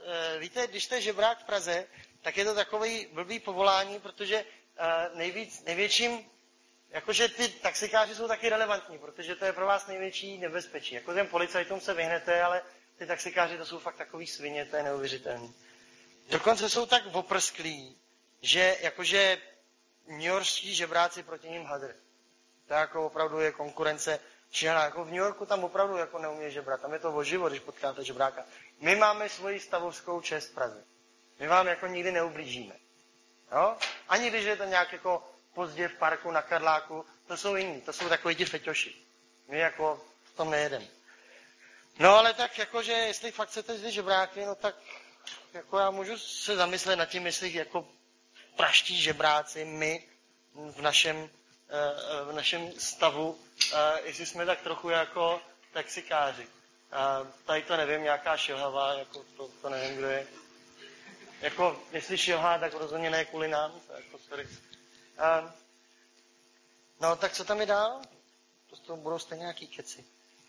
víte, když jste žebrák v Praze, tak je to takový blbý povolání, protože největším, jakože ty taxikáři jsou taky relevantní, protože to je pro vás největší nebezpečí. Jako těm policajtům se vyhnete, ale ty taxikáři to jsou fakt takový svině, to je neuvěřitelný. Dokonce jsou tak oprsklí, že jakože newyorští žebráci proti ním hadr. To jako opravdu je konkurence šílená. Jako v New Yorku tam opravdu jako neumí žebrat. Tam je to o život, když potkáte žebráka. My máme svoji stavovskou čest v Praze. My vám jako nikdy neublížíme. Jo? Ani když je to nějak jako pozdě v parku na Karláku, to jsou jiní, to jsou takový ti feťoši. My jako v tom nejedeme. No ale tak jakože, jestli fakt chcete zde žebráky, no tak jako já můžu se zamyslet nad tím, jestli jako praští žebráci, my v našem stavu, jestli jsme tak trochu jako taxikáři. Tady to nevím, nějaká šilhava, jako to nevím, kdo je. Jako, jestli šilhá, tak rozhodně ne kvůli nám. Jako, sorry. No, tak co tam je dál? To budou stejně nějaký keci.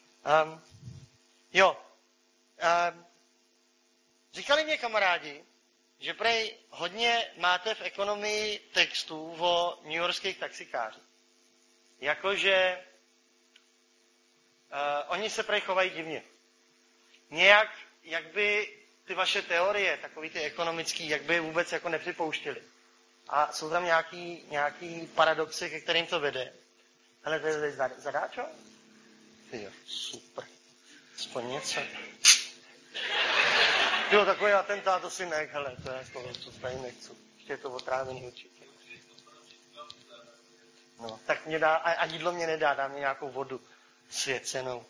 Říkali mě kamarádi, že prej hodně máte v ekonomii textů o newyorských taxikářích. Jakože oni se prej chovají divně. Nějak, jak by ty vaše teorie, takový ty ekonomický, jak by vůbec jako nepřipouštěli. A jsou tam nějaký paradoxy, ke kterým to vede. Hele, to je zadáčo? Jo, super. Aspoň něco. Jo, takový atentát to si nech, hele, to je jako, co tady nechci. Ještě je to otrávený určitě. No, tak mě dá, a jídlo mě nedá, dá mě nějakou vodu svěcenou.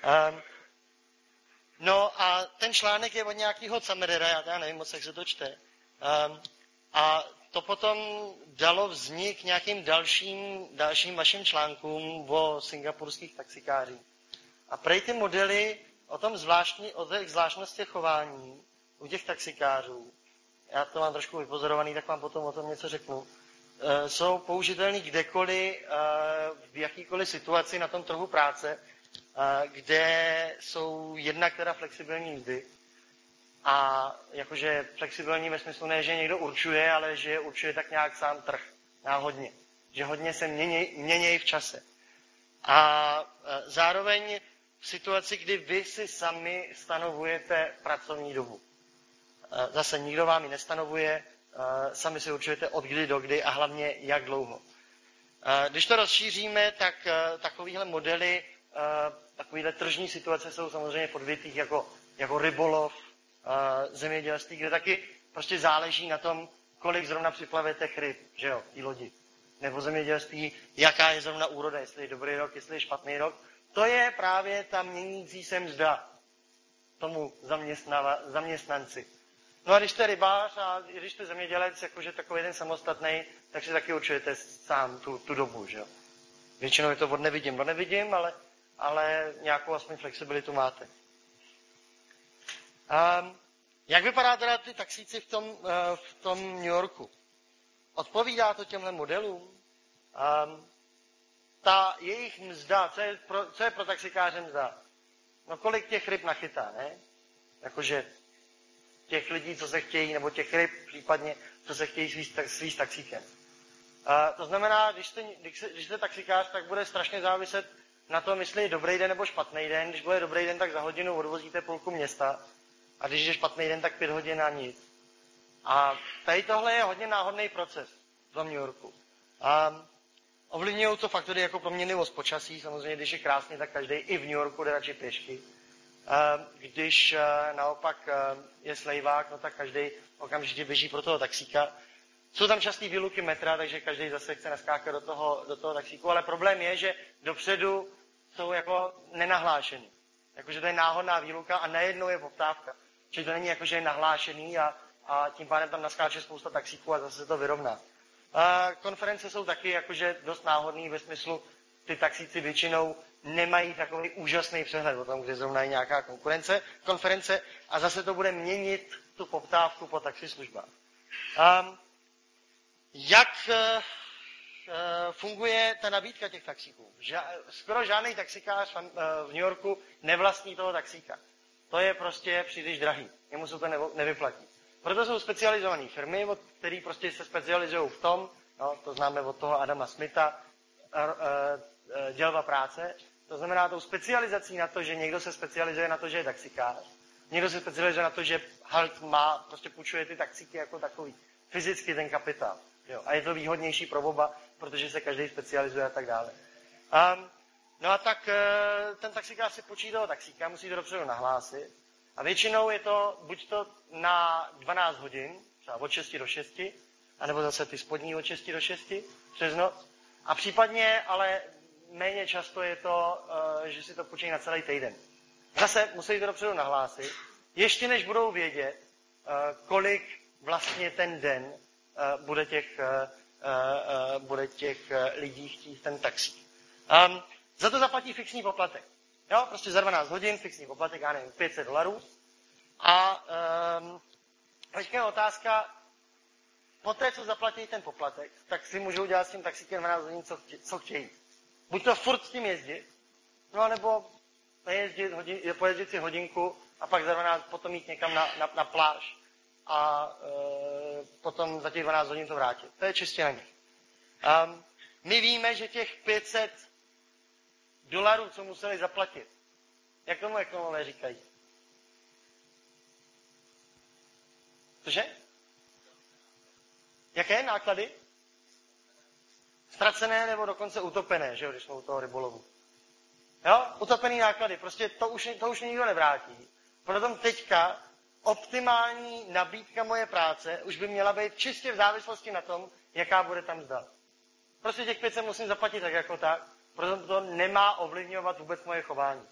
No a ten článek je od nějakého Camerera, já nevím moc, jak se to čte. A to potom dalo vznik nějakým dalším vašim článkům o singapurských taxikářích. A prej ty modely o těch zvláštnosti chování u těch taxikářů, já to mám trošku vypozorovaný, tak vám potom o tom něco řeknu, jsou použitelný kdekoliv, v jakýkoliv situaci na tom trhu práce, kde jsou jednak teda flexibilní mzdy a jakože flexibilní ve smyslu ne, že někdo určuje, ale že určuje tak nějak sám trh, náhodně. Že hodně se měnějí v čase. A zároveň v situaci, kdy vy si sami stanovujete pracovní dobu. Zase nikdo vám ji nestanovuje, sami si určujete od kdy do kdy a hlavně jak dlouho. Když to rozšíříme, tak takovýhle modely, takovýhle tržní situace jsou samozřejmě v odvětvích jako rybolov, zemědělství, kde taky prostě záleží na tom, kolik zrovna připlavete ryb, že jo, té lodi. Nebo zemědělství, jaká je zrovna úroda, jestli je dobrý rok, jestli je špatný rok. To je právě ta měnící se mzda tomu zaměstnanci. No a když jste rybář a když jste zemědělec, jakože takový jeden samostatný, tak si taky určujete sám tu dobu, že jo. Většinou je to od nevidím do nevidím, ale nějakou aspoň flexibilitu máte. Jak vypadá teda ty taxíci v tom New Yorku? Odpovídá to těmhle modelům? Ta jejich mzda, co je pro taxikáře mzda? No kolik těch ryb nachytá, ne? Jakože těch lidí, co se chtějí, nebo těch ryb případně, co se chtějí svízt taxíkem. To znamená, když jste taxikář, tak bude strašně záviset na tom, jestli je dobrý den nebo špatný den. Když bude dobrý den, tak za hodinu odvozíte půlku města. A když je špatný den, tak 5 hodin a nic. A tady tohle je hodně náhodný proces v tom New Yorku. Ovlivňují to faktory jako proměnlivost počasí. Samozřejmě, když je krásně, tak každý i v New Yorku jde radši pěšky. Když naopak je slejvák, no tak každý okamžitě běží pro toho taxíka. Jsou tam častý výluky metra, takže každý zase chce naskákat do toho taxíku, ale problém je, že dopředu jsou jako nenahlášený. Jakože to je náhodná výluka a najednou je poptávka. Čili to není jako, že je nahlášený a tím pádem tam naskáče spousta taxíků a zase se to vyrovná. Konference jsou taky jakože dost náhodný ve smyslu, ty taxíci většinou nemají takový úžasný přehled o tom, kde zrovna je nějaká konference a zase to bude měnit tu poptávku po taxislužbách. Jak funguje ta nabídka těch taxíků? Skoro žádný taxikář v New Yorku nevlastní toho taxíka. to je prostě příliš drahý. Jemu se to nevyplatí. Proto jsou specializované firmy, které prostě se specializují v tom, no, to známe od toho Adama Smitha, dělba práce. To znamená tou specializací na to, že někdo se specializuje na to, že je taxikář. Někdo se specializuje na to, že halt má, prostě půjčuje ty taxíky jako takový. Fyzicky ten kapitál. Jo. A je to výhodnější pro oba, protože se každý specializuje a tak dále. No a tak ten taxikář si půjčí toho taxíka, musí to dopředu nahlásit. A většinou je to buď to na 12 hodin, třeba od 6 do 6, anebo zase ty spodní od 6 do 6 přes noc. A případně, ale méně často je to, že si to půjčí na celý týden. Zase musí to dopředu nahlásit, ještě než budou vědět, kolik vlastně ten den bude těch lidí chtít ten taxík. Za to zaplatí fixní poplatek. Jo, prostě za 12 hodin fixní poplatek, já nevím, $500. A teďka je otázka, poté, co zaplatí ten poplatek, tak si můžou dělat s tím taxíkem 12 hodin, co chtějí. Buď to furt s tím jezdit, no nebo pojezdit si hodinku a pak za 12 potom jít někam na pláž a potom za těch 12 hodin to vrátit. To je čistě na nich. My víme, že těch $500, co museli zaplatit, jak tomu ekonomové říkají? Cože? Jaké náklady? Ztracené nebo dokonce utopené, že jo, když jsme u toho rybolovu. Jo, utopený náklady, prostě to už nikdo nevrátí. Proto teďka optimální nabídka moje práce už by měla být čistě v závislosti na tom, jaká bude tam mzda. Prostě těch 500 musím zaplatit tak jako tak, proto to nemá ovlivňovat vůbec moje chování.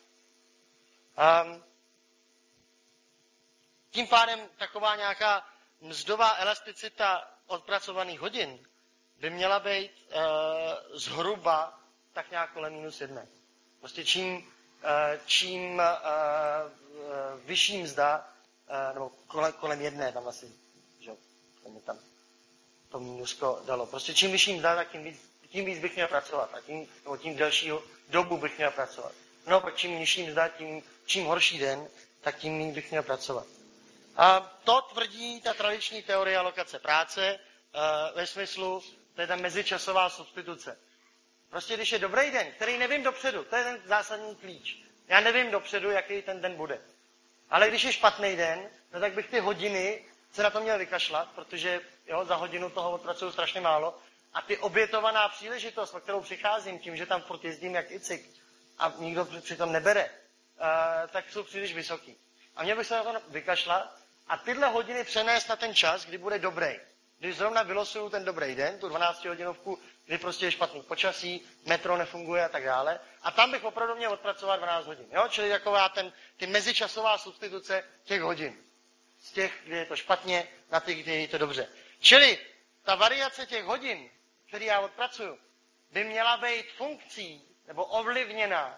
Tím pádem taková nějaká mzdová elasticita odpracovaných hodin by měla být zhruba tak nějak kolem -1. Prostě čím vyšší mzda, nebo kolem 1, tam asi, že tam to mínusko dalo. Prostě čím vyšší mzda, tak tím víc bych měl pracovat. A tím delší dobu bych měl pracovat. No, pak čím nižší mzda, čím horší den, tak tím méně bych měl pracovat. A to tvrdí ta tradiční teorie alokace práce ve smyslu, to je ta mezičasová substituce. Prostě když je dobrý den, který nevím dopředu, to je ten zásadní klíč. Já nevím dopředu, jaký ten den bude. Ale když je špatný den, no tak bych ty hodiny se na to měl vykašlat, protože jo, za hodinu toho odpracuju strašně málo. A ty obětovaná příležitost, o kterou přicházím, tím, že tam furt jezdím jak icik a nikdo přitom nebere, tak jsou příliš vysoký. A měl bych se na to vykašlat a tyhle hodiny přenést na ten čas, kdy bude dobrý. Když zrovna vylosuju ten dobrý den, tu 12hodinovku, kdy prostě je špatný počasí, metro nefunguje a tak dále. A tam bych opravdu měl odpracovat 12 hodin. Jo? Čili taková ty mezičasová substituce těch hodin. Z těch, kdy je to špatně, na těch, kdy je to dobře. Čili ta variace těch hodin, které já odpracuju, by měla být funkcí nebo ovlivněna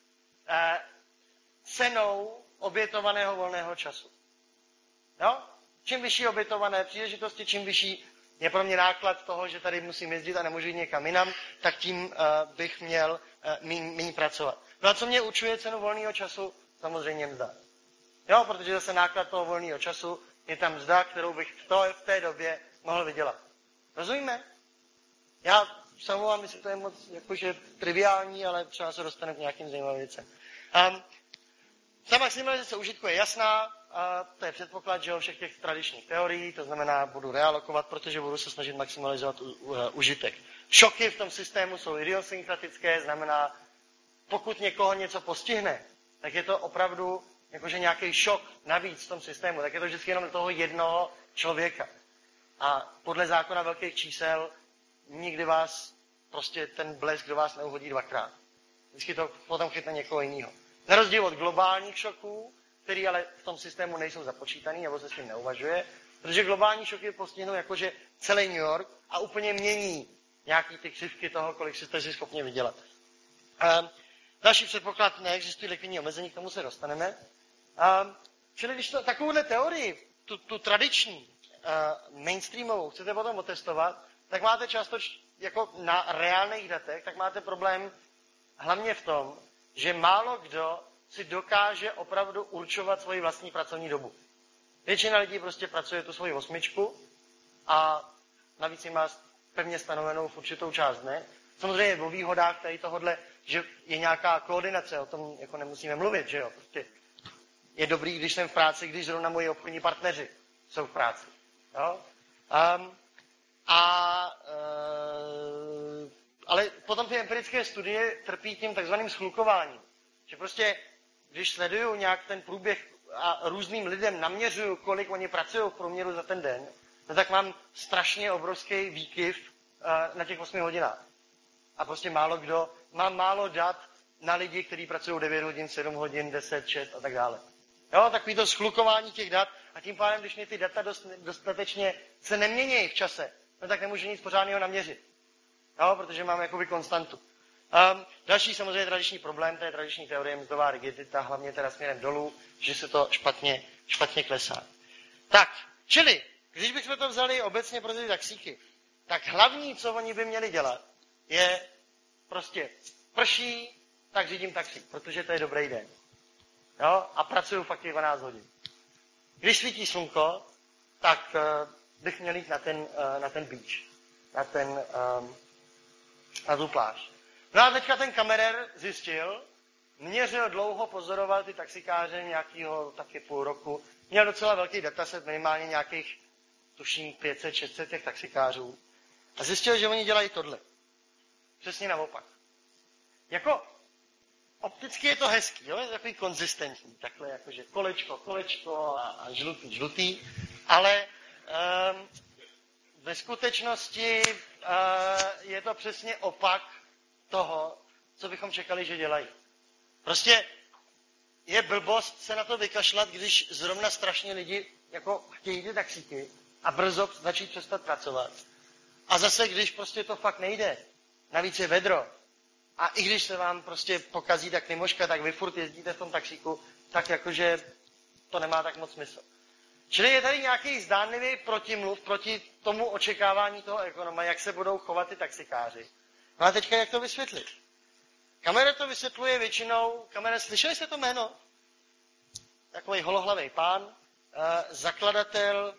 cenou obětovaného volného času. Jo? Čím vyšší obětované příležitosti, čím vyšší je pro mě náklad toho, že tady musím jezdit a nemůžu jít někam jinam, tak tím bych měl méně pracovat. No a co mě určuje cenu volného času? Samozřejmě mzda. Jo, protože zase náklad toho volného času je tam mzda, kterou bych v té době mohl vydělat. Rozumíme? Já se omlouvám, jestli to je moc jakože triviální, ale třeba se dostane k nějakým zajímavým věcem. Ta maximalizace užitku je jasná, to je předpoklad, že všech těch tradičních teorií, to znamená, budu realokovat, protože budu se snažit maximalizovat užitek. Šoky v tom systému jsou idiosynkratické, znamená, pokud někoho něco postihne, tak je to opravdu jakože nějaký šok navíc v tom systému, tak je to vždycky jenom toho jednoho člověka. A podle zákona velkých čísel nikdy vás, prostě ten blesk do vás neuhodí dvakrát. Vždycky to potom chytne někoho jiného. Na rozdíl od globálních šoků, který ale v tom systému nejsou započítaný, nebo se s tím neuvažuje, protože globální šoky postihnou jakože celý New York a úplně mění nějaký ty křivky toho, kolik jste si schopni vydělat. Další předpoklad, neexistuje likvidní omezení, k tomu se dostaneme. Čili když takovouhle teorii, tu tradiční, mainstreamovou, chcete potom otestovat, tak máte často, jako na reálných datech, tak máte problém hlavně v tom, že málo kdo si dokáže opravdu určovat svoji vlastní pracovní dobu. Většina lidí prostě pracuje tu svoji 8 a navíc ji má pevně stanovenou v určitou část dne. Samozřejmě o výhodách tady tohodle, že je nějaká koordinace, o tom jako nemusíme mluvit, že jo. Prostě je dobrý, když jsem v práci, když zrovna moji obchodní partneři jsou v práci. Jo? Ale potom ty empirické studie trpí tím takzvaným schlukováním. Že prostě, když sleduju nějak ten průběh a různým lidem naměřuju, kolik oni pracují v průměru za ten den, no tak mám strašně obrovský výkyv na těch 8 hodinách. A prostě mám málo dat na lidi, kteří pracují 9 hodin, 7 hodin, 10, 6 a tak dále. Jo, takový to schlukování těch dat a tím pádem, když mě ty data dostatečně se nemění v čase, no tak nemůžu nic pořádného naměřit. Jo, protože mám jakoby konstantu. Další samozřejmě tradiční problém, to je tradiční teorie mzdová rigidita, hlavně teda směrem dolů, že se to špatně klesá. Tak, čili, když bychom to vzali obecně pro ty taxíky, tak hlavní, co oni by měli dělat, je prostě prší, tak řídím taxík, protože to je dobrý den. Jo? A pracuju fakt 12 hodin. Když svítí slunko, tak bych měl jít na ten beach, na tu pláž. No a teďka ten kamerér zjistil, měřil dlouho, pozoroval ty taxikáře nějakého taky půl roku, měl docela velký dataset, minimálně nějakých, tuším, 500-600 těch taxikářů a zjistil, že oni dělají tohle. Přesně naopak. Jako opticky je to hezký, jo? Je to takový konzistentní, takhle jakože kolečko a žlutý, ale ve skutečnosti je to přesně opak toho, co bychom čekali, že dělají. Prostě je blbost se na to vykašlat, když zrovna strašně lidi jako chtějí ty taxíky a brzo začít přestat pracovat. A zase, když prostě to fakt nejde, navíc je vedro, a i když se vám prostě pokazí ta klimoška, tak vy furt jezdíte v tom taxíku, tak jakože to nemá tak moc smysl. Čili je tady nějaký zdánlivý protimluv proti tomu očekávání toho ekonoma, jak se budou chovat ty taxikáři. No a teďka jak to vysvětlit? Kamera to vysvětluje většinou, slyšeli jste to jméno? Takový holohlavý pán, zakladatel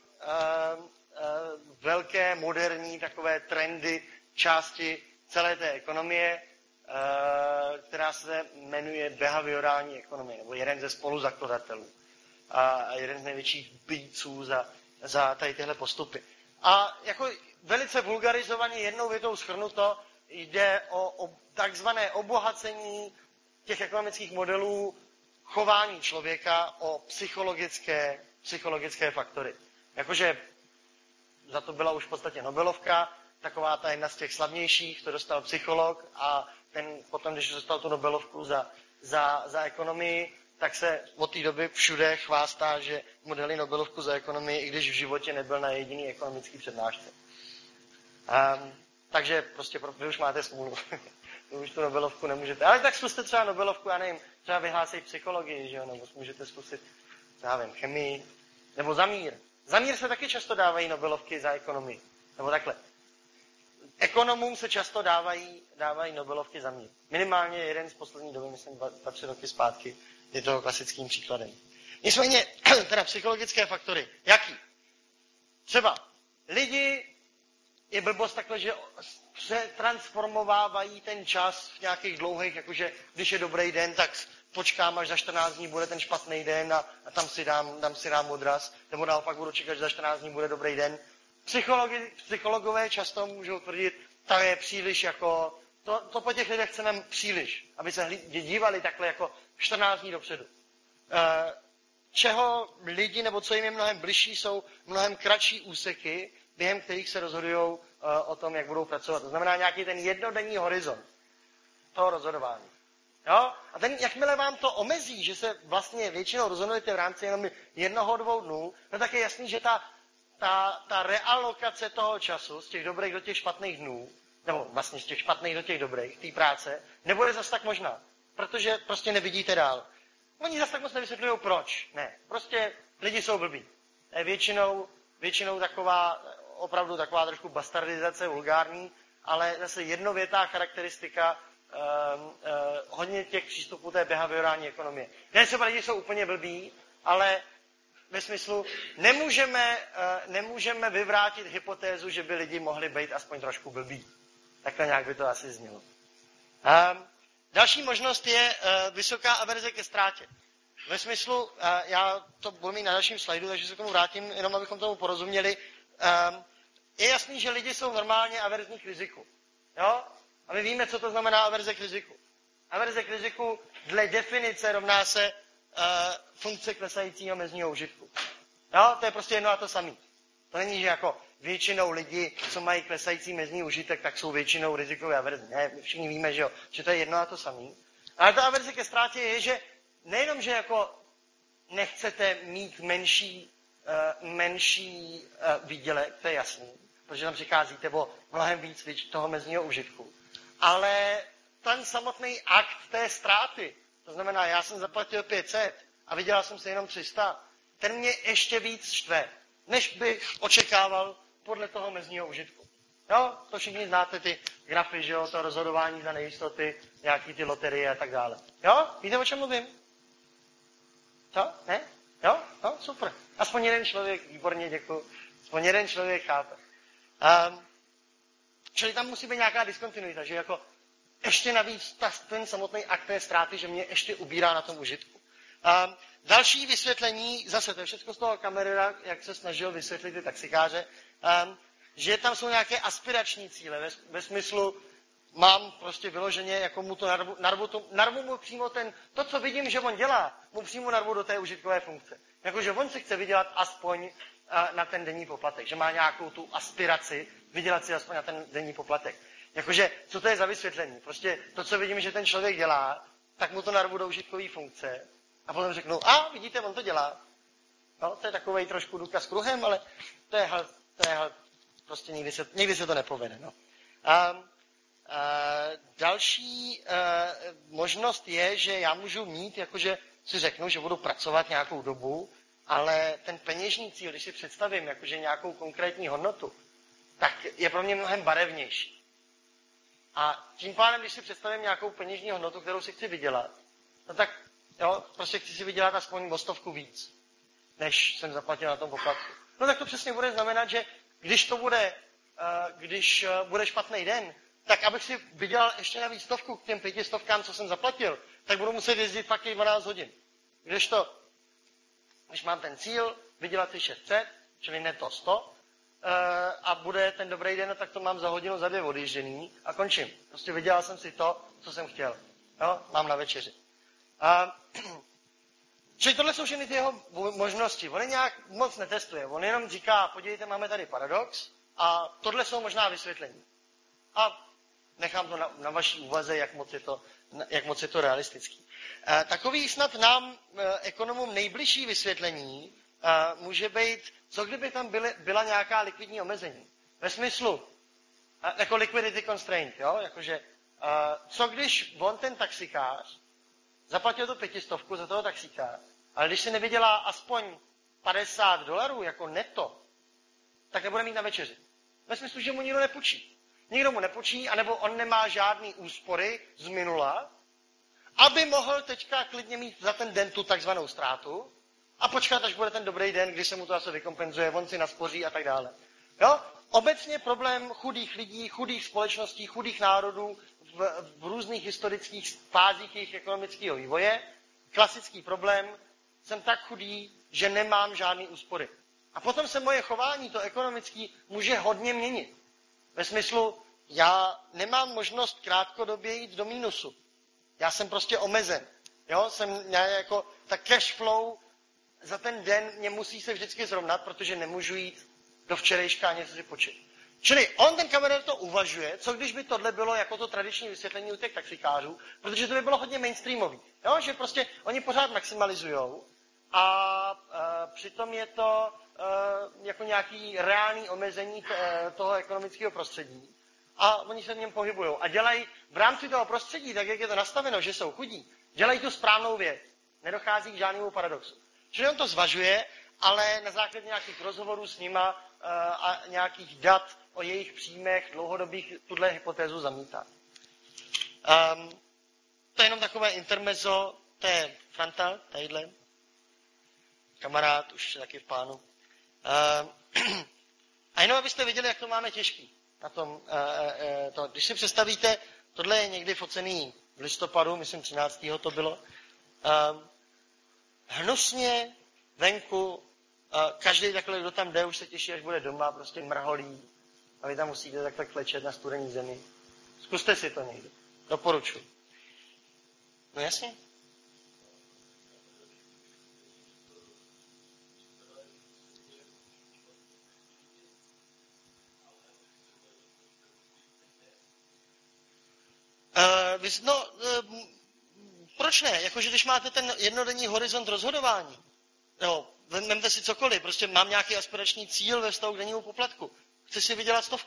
velké, moderní, takové trendy části celé té ekonomie, která se jmenuje behaviorální ekonomie, nebo jeden ze spoluzakladatelů a jeden z největších bíjců za tady tyhle postupy. A jako velice vulgarizovaně jednou větou shrnuto, jde o takzvané obohacení těch ekonomických modelů chování člověka o psychologické faktory. Jakože za to byla už v podstatě Nobelovka, taková ta jedna z těch slavnějších, to dostal psycholog a ten potom, když dostal tu Nobelovku za ekonomii, tak se od té doby všude chvástá, že modely Nobelovku za ekonomii, i když v životě nebyl na jediný ekonomický přednášce. Takže prostě vy už máte smůlu. Vy už tu Nobelovku nemůžete. Ale tak zkuste třeba Nobelovku, já nevím, třeba vyhlásit psychologii, že jo, nebo můžete zkusit, já nevím, chemii, nebo za mír. Za mír se taky často dávají Nobelovky za ekonomii. Nebo takhle. Ekonomům se často dávají Nobelovky za mír. Minimálně jeden z poslední doby, myslím 2-3 roky zpátky, je toho klasickým příkladem. Nicméně, teda psychologické faktory. Jaký? Třeba lidi je blbost takhle, že se transformovávají ten čas v nějakých dlouhých, jakože když je dobrý den, tak počkám, až za 14 dní bude ten špatný den a tam si dám odraz, nebo naopak budu čekat, že za 14 dní bude dobrý den. Psychologové často můžou tvrdit, to je příliš jako, to po těch lidech chceme příliš, aby se dívali takhle jako 14 dní dopředu. Čeho lidi, nebo co jim je mnohem bližší, jsou mnohem kratší úseky, během kterých se rozhodují o tom, jak budou pracovat. To znamená nějaký ten jednodenní horizont toho rozhodování. Jo? A jakmile vám to omezí, že se vlastně většinou rozhodujete v rámci jenom 1-2 dnů, no tak je jasný, že ta realokace toho času z těch dobrých do těch špatných dnů, nebo vlastně z těch špatných do těch dobrých, té práce, nebude zas tak možná. Protože prostě nevidíte dál. Oni zas tak moc nevysvětlují proč. Ne, prostě lidi jsou blbí. Většinou opravdu taková trošku bastardizace, vulgární, ale zase jednovětá charakteristika hodně těch přístupů té behaviorální ekonomie. Ne, třeba lidi jsou úplně blbí, ale ve smyslu nemůžeme vyvrátit hypotézu, že by lidi mohli být aspoň trošku blbí. Takhle nějak by to asi znělo. Další možnost je vysoká averze ke ztrátě. Ve smyslu, já to budu mít na dalším slajdu, takže se k tomu vrátím, jenom abychom tomu porozuměli. Je jasný, že lidi jsou normálně averzní k riziku. Jo? A my víme, co to znamená averze k riziku. Averze k riziku dle definice rovná se funkce klesajícího mezního užitku. Jo? To je prostě jedno a to samé. To není, že jako většinou lidi, co mají klesající mezní užitek, tak jsou většinou rizikové averzní. Ne, my všichni víme, že to je jedno a to samé. Ale ta averze ke ztrátě je, že nejenom, že jako nechcete mít menší výdělek, to je jasný, protože tam přicházíte o mnohem víc toho mezního užitku, ale ten samotný akt té ztráty, to znamená, já jsem zaplatil 500 a vydělal jsem se jenom 300, ten mě ještě víc štve, než bych očekával podle toho mezního užitku. Jo, to všichni znáte ty grafy, že jo, to rozhodování za nejistoty, nějaký ty loterie a tak dále. Jo, víte, o čem mluvím? Co? Ne? Jo? No, super. Aspoň jeden člověk, výborně, děkuji. Aspoň jeden člověk chápe. Čili tam musí být nějaká diskontinuita, že jako ještě navíc ten samotný akt té ztráty, že mě ještě ubírá na tom užitku. Další vysvětlení, zase to je všechno z toho Camerera, jak se snažil vysvětlit ty taxikáře, že tam jsou nějaké aspirační cíle, ve smyslu, mám prostě vyloženě, jako mu to narvu mu přímo to, co vidím, že on dělá, mu přímo narvu do té užitkové funkce. Jakože on si chce vydělat aspoň na ten denní poplatek, že má nějakou tu aspiraci vydělat si aspoň na ten denní poplatek. Jakože, co to je za vysvětlení? Prostě to, co vidím, že ten člověk dělá, tak mu to narvu do užitkové funkce a potom řeknu, vidíte, on to dělá. No, to je takovej trošku důkaz kruhem, ale to je prostě nikdy se to nepovede. No. Další možnost je, že já můžu mít, jakože si řeknu, že budu pracovat nějakou dobu, ale ten peněžní cíl, když si představím jakože nějakou konkrétní hodnotu, tak je pro mě mnohem barevnější. A tím pádem, když si představím nějakou peněžní hodnotu, kterou si chci vydělat, no tak jo, prostě chci si vydělat aspoň o 100 víc, než jsem zaplatil na tom poplatku. No tak to přesně bude znamenat, že když bude špatný den, tak abych si vydělal ještě navíc 100 k těm 500, co jsem zaplatil, tak budu muset jezdit fakt i 12 hodin. Když mám ten cíl, vydělat si 600, čili neto 100, a bude ten dobrý den, tak to mám za hodinu, za 2 odjížděný a končím. Prostě vydělal jsem si to, co jsem chtěl. Jo? Mám na večeři. Čili tohle jsou všechny ty jeho možnosti. On je nějak moc netestuje. On jenom říká, podívejte, máme tady paradox a tohle jsou možná vysvětlení. A nechám to na vaší úvaze, jak moc je to realistický. Takový snad nám, ekonomům, nejbližší vysvětlení může být, co kdyby tam byla nějaká likvidní omezení. Ve smyslu, jako liquidity constraint, jo? Jakože, co když on, ten taxikář, zaplatil tu 500 za toho taxíka, ale když si nevydělá aspoň $50 jako neto, tak nebude mít na večeři. Ve smyslu, že mu nikdo nepůjčí. Nikdo mu nepůjčí, anebo on nemá žádný úspory z minula, aby mohl teďka klidně mít za ten den tu takzvanou ztrátu a počkat, až bude ten dobrý den, kdy se mu to zase vykompenzuje, on si naspoří a tak dále. Jo? Obecně problém chudých lidí, chudých společností, chudých národů v různých historických fázích jejich ekonomického vývoje, klasický problém, jsem tak chudý, že nemám žádný úspory. A potom se moje chování, to ekonomické, může hodně měnit. Ve smyslu, já nemám možnost krátkodobě jít do mínusu. Já jsem prostě omezen. Jo? Ta cash flow za ten den mě musí se vždycky zrovnat, protože nemůžu jít do včerejška a něco si počít. Čili on, ten kamarád, to uvažuje, co když by tohle bylo jako to tradiční vysvětlení u těch taxikářů, protože to by bylo hodně mainstreamový. Jo? Že prostě oni pořád maximalizujou a přitom je to jako nějaký reálný omezení toho ekonomického prostředí. A oni se v něm pohybují. A dělají v rámci toho prostředí, tak jak je to nastaveno, že jsou chudí, dělají tu správnou věc. Nedochází k žádnému paradoxu. Čili on to zvažuje, ale na základě nějakých rozhovorů s nima a nějakých dat o jejich příjmech dlouhodobých tuhle hypotézu zamítá. To je jenom takové intermezzo, to je Franta, tadyhle. Kamarád, už taky v pánu. A jenom abyste viděli, jak to máme těžký. Na tom, když si představíte, tohle je někdy focený v listopadu, myslím 13. to bylo. Hnusně, venku, každý takhle, kdo tam jde, už se těší, až bude doma, prostě mrholí. A vy tam musíte takhle klečet na studený zemi. Zkuste si to někdy. Doporučuji. No jasně. Proč ne? Jakože když máte ten jednodenní horizont rozhodování, no, vemte si cokoliv, prostě mám nějaký aspirační cíl ve vztahu k dennímu poplatku. Chci si vydělat 100.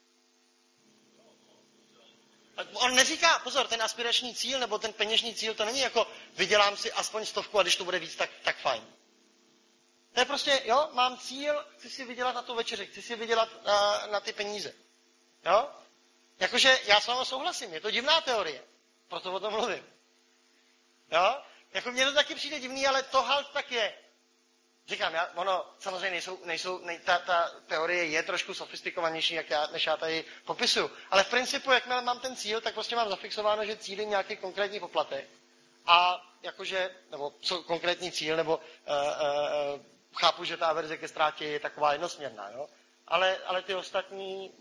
On neříká, pozor, ten aspirační cíl nebo ten peněžní cíl, to není jako vydělám si aspoň 100 a když to bude víc, tak fajn. To je prostě, jo, mám cíl, chci si vydělat na tu večeři, chci si vydělat na ty peníze. Jo? Jakože já s vámi souhlasím, je to divná teorie, proto o tom mluvím. Jo? Jako mně to taky přijde divný, ale to halt tak je. Říkám, ono samozřejmě ta teorie je trošku sofistikovanější, než já tady popisuju. Ale v principu, jakmile mám ten cíl, tak prostě mám zafixováno, že cílím nějaký konkrétní poplatek. A jakože, nebo co konkrétní cíl, nebo chápu, že ta averze ke ztrátě je taková jednosměrná, jo? Ale ty ostatní...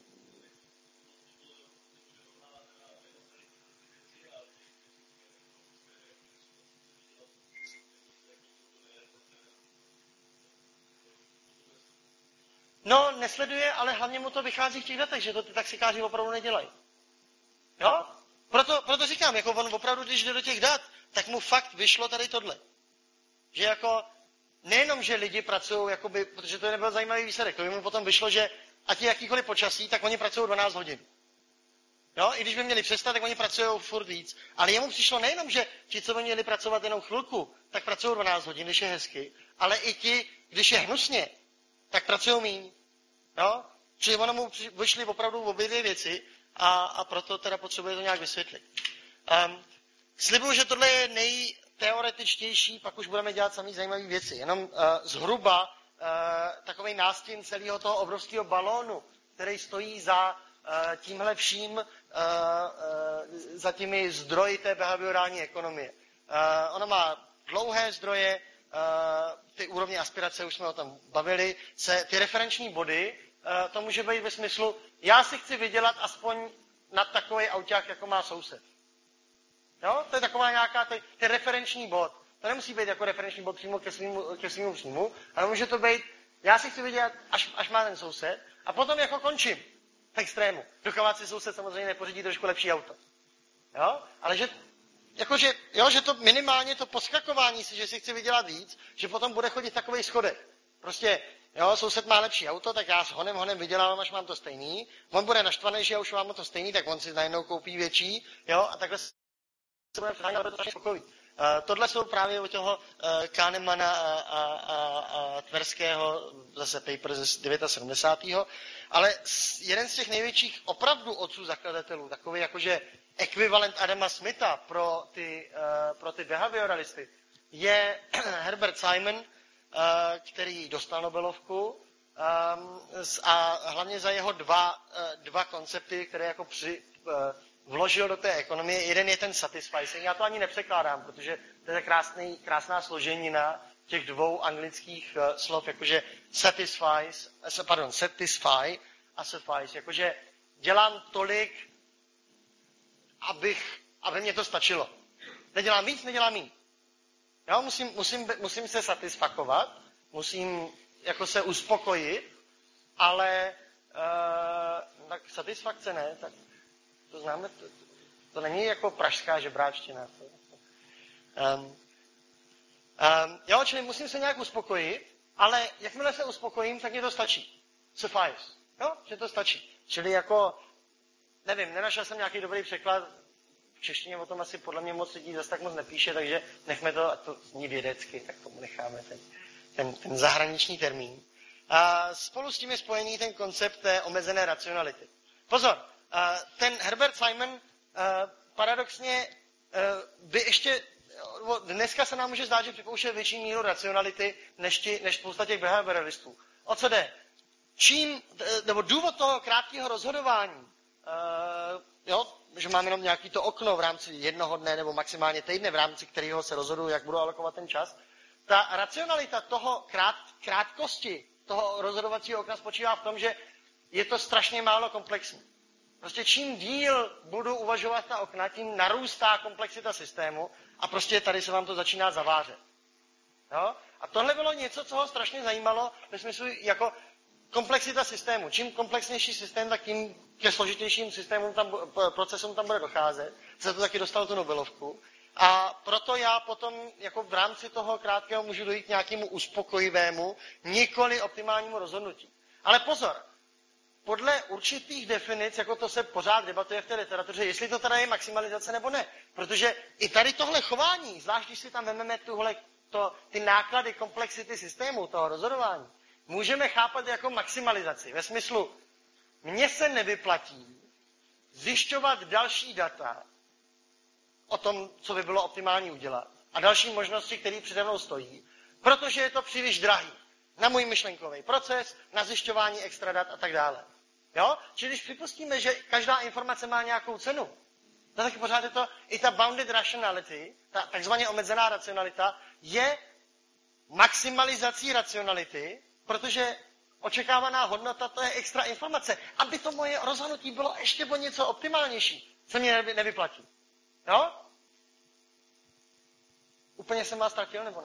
No, nesleduje, ale hlavně mu to vychází v těch datech, že to ty taxikáři opravdu nedělají. Jo? Proto říkám, jako on opravdu, když jde do těch dat, tak mu fakt vyšlo tady tohle. Že jako, nejenom, že lidi pracují, jakoby, protože to nebyl zajímavý výsledek, to by mu potom vyšlo, že ať je jakýkoliv počasí, tak oni pracují 12 hodin. Jo? I když by měli přestat, tak oni pracují furt víc. Ale jemu přišlo nejenom, že ti, co by měli pracovat jenom chvilku, tak pracují 12 hodin, když je hezky, ale i ti, když je hnusně, tak pracují míň. Jo? Čili ono mu vyšly opravdu obě dvě věci a proto teda potřebuje to nějak vysvětlit. Slibuju, že tohle je nejteoretičtější, pak už budeme dělat samý zajímavé věci. Jenom zhruba takovej nástin celého toho obrovského balónu, který stojí za tímhle vším, za těmi zdroji té behaviorální ekonomie. Ona má dlouhé zdroje, ty úrovně aspirace, už jsme o tom bavili, ty referenční body, to může být ve smyslu, já si chci vydělat aspoň na takový auták, jako má soused. Jo? To je taková nějaká, ty referenční bod. To nemusí být jako referenční bod přímo ke svýmu příjmu, ale může to být, já si chci vydělat, až má ten soused, a potom jako končím v extrému. Dokud si soused samozřejmě nepořídí trošku lepší auto. Jo? Ale že to minimálně to poskakování si, že si chci vydělat víc, že potom bude chodit v takových schodech. Prostě, jo, soused má lepší auto, tak já s honem vydělávám, až mám to stejný. On bude naštvaný, že já už mám to stejný, tak on si najednou koupí větší, jo, a takhle se bude přehánět, ale to je spokojí. Tohle jsou právě u toho Kahnemana a Tverského, zase paper ze 79. Ale jeden z těch největších opravdu otců zakladatelů, takový jakože ekvivalent Adama Smitha pro ty behavioralisty, je Herbert Simon, který dostal Nobelovku a hlavně za jeho dva koncepty, které jako vložil do té ekonomie. Jeden je ten satisficing, já to ani nepřekládám, protože to je krásná složenina těch dvou anglických slov, jakože satisfy a suffice, jakože dělám tolik, aby mě to stačilo. Nedělám víc, nedělám míň. Jo, musím se satisfakovat, musím jako se uspokojit, ale tak satisfakce ne, tak to známe, to není jako pražská žebráčtina. Jo, čili musím se nějak uspokojit, ale jakmile se uspokojím, tak mě to stačí. Suffice. Jo, že to stačí. Čili jako, nevím, nenašel jsem nějaký dobrý překlad, v češtině o tom asi podle mě moc lidí zase tak moc nepíše, takže nechme to, ať to zní vědecky, tak tomu necháme ten zahraniční termín. A spolu s tím je spojený ten koncept té omezené racionality. Pozor, ten Herbert Simon paradoxně by ještě, dneska se nám může zdát, že připouštějí větší míru racionality než spousta těch behavioralistů. O co jde? Nebo důvod toho krátkého rozhodování, že mám jenom nějaký to okno v rámci jednoho dne nebo maximálně týdne, v rámci kterého se rozhoduju, jak budu alokovat ten čas, ta racionalita toho krátkosti toho rozhodovacího okna spočívá v tom, že je to strašně málo komplexní. Prostě čím díl budu uvažovat na okna, tím narůstá komplexita systému a prostě tady se vám to začíná zavářet. Jo? A tohle bylo něco, co ho strašně zajímalo ve smyslu jako komplexita systému. Čím komplexnější systém, tak tím ke složitějším procesům tam bude docházet. Se to taky dostalo tu Nobelovku. A proto já potom jako v rámci toho krátkého můžu dojít k nějakému uspokojivému, nikoli optimálnímu rozhodnutí. Ale pozor, podle určitých definic, jako to se pořád debatuje v té literatuře, jestli to teda je maximalizace nebo ne. Protože i tady tohle chování, zvlášť když si tam vezmeme ty náklady komplexity systému, toho rozhodování, můžeme chápat jako maximalizaci. Ve smyslu, mně se nevyplatí zjišťovat další data o tom, co by bylo optimální udělat a další možnosti, které přede mnou stojí, protože je to příliš drahý na můj myšlenkový proces, na zjišťování extra dat a tak dále. Jo? Čili když připustíme, že každá informace má nějakou cenu, no tak pořád je to i ta bounded rationality, ta takzvaně omezená racionalita, je maximalizací racionality, protože očekávaná hodnota to je extra informace. Aby to moje rozhodnutí bylo ještě o něco optimálnější, se mě nevyplatí. Jo? Úplně jsem vás ztratil, nebo ne?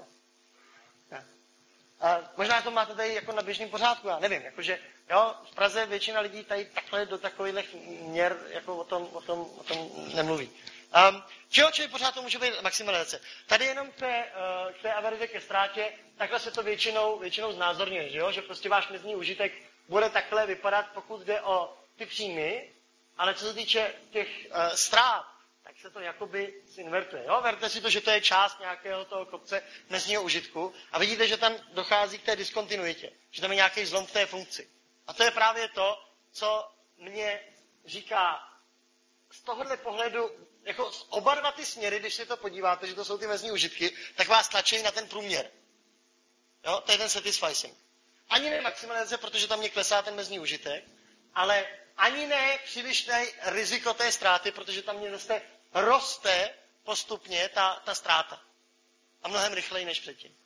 A možná to máte tady jako na běžném pořádku, já nevím, jakože jo, v Praze většina lidí tady takhle do takových měr jako o tom nemluví. Čili pořád to může být maximalizace. Tady jenom k té averzi ke ztrátě, takhle se to většinou znázorňuje, že jo? Že prostě váš mezní užitek bude takhle vypadat, pokud jde o ty příjmy, ale co se týče těch ztrát, tak se to jakoby invertuje. Jo? Verte si to, že to je část nějakého toho kopce mezního užitku a vidíte, že tam dochází k té diskontinuitě, že tam je nějaký zlom v té funkci. A to je právě to, co mě říká z tohohle pohledu, jako oba dva ty směry, když si to podíváte, že to jsou ty mezní užitky, tak vás tlačí na ten průměr. Jo? To je ten satisficing. Ani ne maximalizace, protože tam mě klesá ten mezní užitek, ale ani ne přílišné riziko té ztráty, protože tam mě zase roste postupně ta ztráta. A mnohem rychleji než předtím.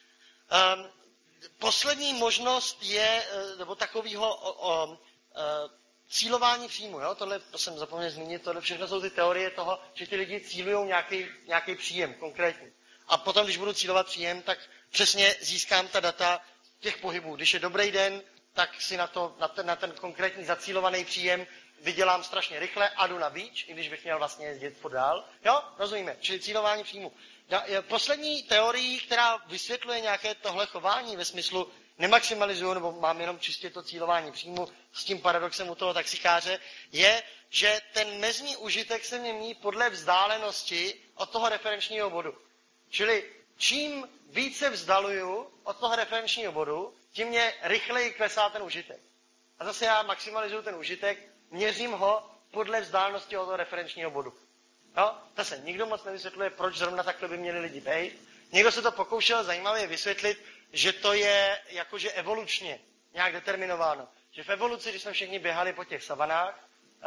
Poslední možnost je, nebo takového cílování příjmu. Jo? Tohle jsem zapomněl zmínit, tohle všechno jsou ty teorie toho, že ty lidi cílují nějaký příjem konkrétní. A potom, když budu cílovat příjem, tak přesně získám ta data těch pohybů. Když je dobrý den, tak si na ten konkrétní zacílovaný příjem vydělám strašně rychle a jdu na beach, i když bych měl vlastně jezdit podál. Jo, rozumíme, čili cílování příjmu. Poslední teorií, která vysvětluje nějaké tohle chování ve smyslu nemaximalizuju, nebo mám jenom čistě to cílování příjmu s tím paradoxem u toho taxikáře, je, že ten mezní užitek se mění podle vzdálenosti od toho referenčního bodu. Čili čím více vzdaluju od toho referenčního bodu, tím mě rychleji klesá ten užitek. A zase já maximalizuju ten užitek, měřím ho podle vzdálenosti od toho referenčního bodu. Jo? Zase nikdo moc nevysvětluje, proč zrovna takhle by měli lidi být. Někdo se to pokoušel zajímavě vysvětlit, že to je jakože evolučně nějak determinováno. Že v evoluci, když jsme všichni běhali po těch savanách,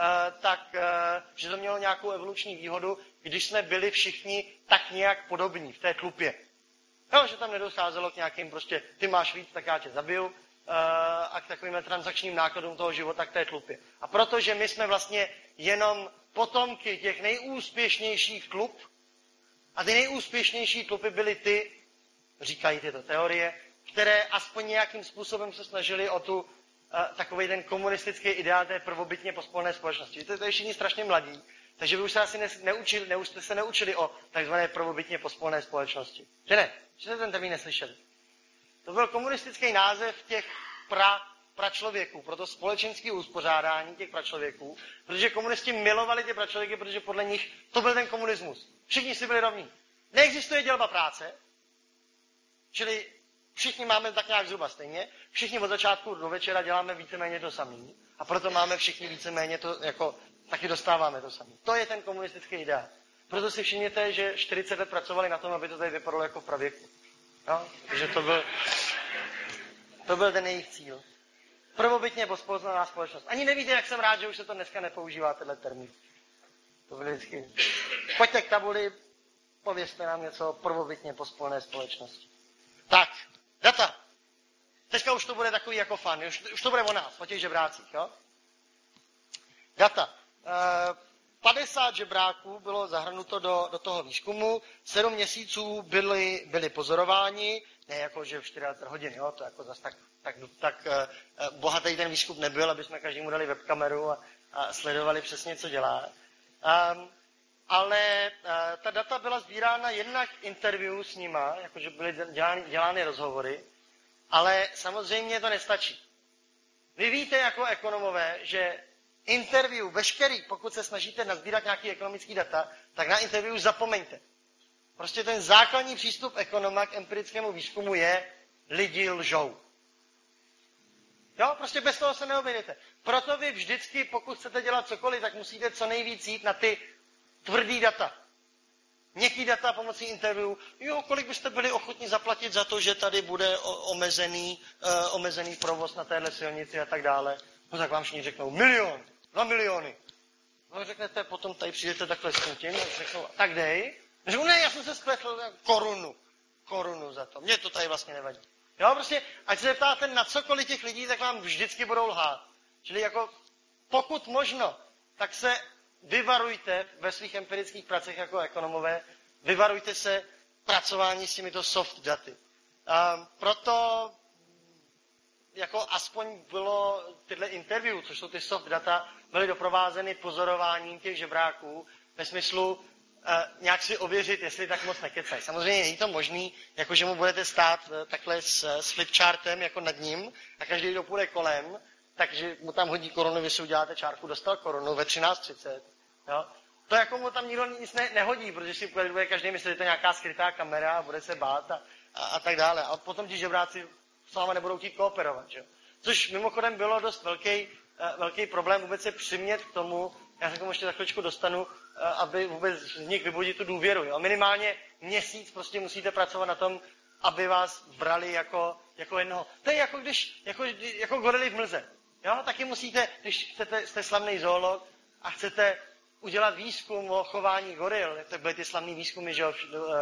že to mělo nějakou evoluční výhodu, když jsme byli všichni tak nějak podobní v té tlupě. Jo, že tam nedocházelo k nějakým prostě, ty máš víc, tak já tě zabiju, a k takovým transakčním nákladům toho života k té tlupě. A protože my jsme vlastně jenom potomky těch nejúspěšnějších tlup, a ty nejúspěšnější tlupy byly ty, říkají tyto teorie, které aspoň nějakým způsobem se snažili o tu takovej ten komunistický ideál té prvobytně pospolné společnosti. To je všichni strašně mladí, takže vy už se asi neučili o takzvané prvobytně pospolné společnosti. Že ne? Že jste ten termín neslyšeli? To byl komunistický název těch pračlověků, pro to společenské uspořádání těch pračlověků, protože komunisti milovali ty pračlověky, protože podle nich to byl ten komunismus. Všichni si byli rovní. Neexistuje dělba práce, čili Všichni máme tak nějak zhruba stejně, všichni od začátku do večera děláme víceméně to samé. A proto máme všichni víceméně to, jako taky dostáváme to samé. To je ten komunistický ideál. Proto si všimněte, že 40 let pracovali na tom, aby to tady vypadalo jako v pravěku. No? Takže to byl ten jejich cíl. Prvobytně pospolznaná společnost. Ani nevíte, jak jsem rád, že už se to dneska nepoužívá, tenhle termín. To bylo vždycky. Pojďte k tabuli, povězte nám něco o prvobytně pospolné společnosti. Tak, data. Teďka už to bude takový jako fun, už to bude o nás, o těch žebrácích, jo? Data. 50 žebráků bylo zahrnuto do toho výzkumu, 7 měsíců byli pozorováni, ne jako, že v 24 hodin, jo, to jako zase tak bohatý ten výzkum nebyl, aby jsme každému dali webkameru a sledovali přesně, co dělá. Ale ta data byla sbírána jednak interview s nima, jakože byly dělány rozhovory, ale samozřejmě to nestačí. Vy víte jako ekonomové, že interview, veškerý, pokud se snažíte nazbírat nějaký ekonomický data, tak na interview zapomeňte. Prostě ten základní přístup ekonoma k empirickému výzkumu je, lidi lžou. Jo, prostě bez toho se neobejdete. Proto vy vždycky, pokud chcete dělat cokoliv, tak musíte co nejvíc jít na ty tvrdý data. Měkký data pomocí interview. Jo, kolik byste byli ochotni zaplatit za to, že tady bude omezený provoz na téhle silnici a tak dále. No tak vám všichni řeknou 1 milion, 2 miliony. No řeknete, potom tady přijdete takhle s tím, řeknou, tak dej. Řeknu, ne, já jsem se spletl, korunu za to. Mně to tady vlastně nevadí. Jo, prostě, ať se zeptáte na cokoliv těch lidí, tak vám vždycky budou lhát. Čili jako, pokud možno, tak se vyvarujte ve svých empirických pracech jako ekonomové, vyvarujte se pracování s těmito soft daty. Proto jako aspoň bylo tyhle interview, což jsou ty soft data, byly doprovázeny pozorováním těch žebráků ve smyslu nějak si ověřit, jestli tak moc nekecají. Samozřejmě není to možný, jako že mu budete stát takhle s flipchartem jako nad ním a každý, kdo půjde kolem, takže mu tam hodí korunu, vy si uděláte čárku, dostal korunu ve 13:30. Jo? To jako mu tam nikdo nic nehodí, protože si bude každý myslet, že to je nějaká skrytá kamera a bude se bát a tak dále. A potom ti žebráci s váma nebudou chtít kooperovat. Že? Což mimochodem bylo dost velký problém vůbec se přimět k tomu, já se k tomu ještě za chvíličku dostanu, aby vůbec z nich vybudit tu důvěru. Jo? Minimálně měsíc prostě musíte pracovat na tom, aby vás brali jako jednoho. To je jako když, jako gorily v mlze. Jo? Taky musíte, když jste slavný zoolog a chcete udělat výzkum o chování goril, to byly ty slavný výzkumy, že jo,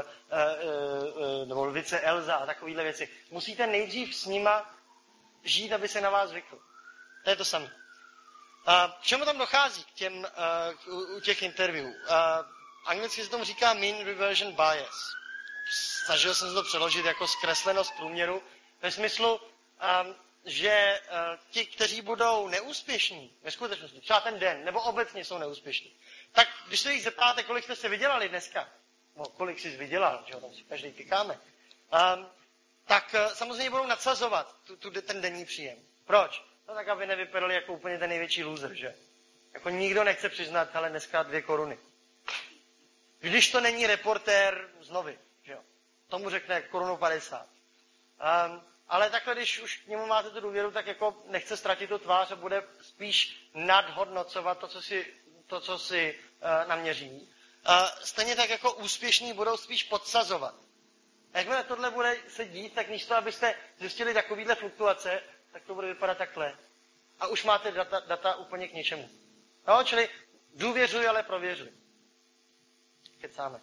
nebo lvice Elza a takovýhle věci. Musíte nejdřív s nima žít, aby se na vás zvykl. To je to samé. K čemu tam dochází u těch interview? Anglicky se tomu říká mean reversion bias. Snažil jsem se to přeložit jako zkreslenost průměru, ve smyslu, že ti, kteří budou neúspěšní ve skutečnosti, třeba ten den, nebo obecně jsou neúspěšní, tak když se jich zeptáte, kolik jste se vydělali dneska, no kolik jsi vydělal, že jo, tam si každý tykáme, tak samozřejmě budou nadsazovat ten denní příjem. Proč? No tak, aby nevypadali jako úplně ten největší loser, že? Jako nikdo nechce přiznat, hele, dneska 2 koruny. Když to není reportér z Novy, že jo? Tomu řekne 1,50 Kč. Ale takhle, když už k němu máte tu důvěru, tak jako nechce ztratit tu tvář a bude spíš nadhodnocovat to, co si naměří. Stejně tak jako úspěšní budou spíš podsazovat. A jakmile tohle bude se dít, tak místo, abyste zjistili takovýhle fluktuace, tak to bude vypadat takhle. A už máte data úplně k ničemu. No, čili důvěřuj, ale prověřuj. Kecáme.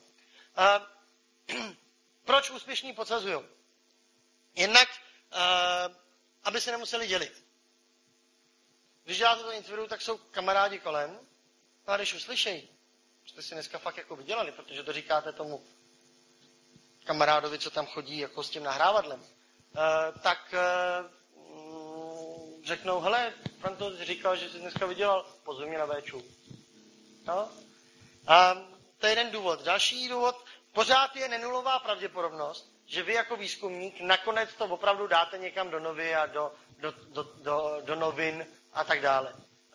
Proč úspěšní podsazují? Jednak, aby se nemuseli dělit. Když děláte to interview, tak jsou kamarádi kolem, no a když uslyšejí, jste si dneska fakt jako vydělali, protože to říkáte tomu kamarádovi, co tam chodí jako s tím nahrávadlem, tak řeknou, hele, Frantouz říkal, že jsi dneska vydělal, pozor mě na véču. No? To je jeden důvod. Další důvod, pořád je nenulová pravděpodobnost, že vy jako výzkumník nakonec to opravdu dáte někam do novy a do novin a tak dále.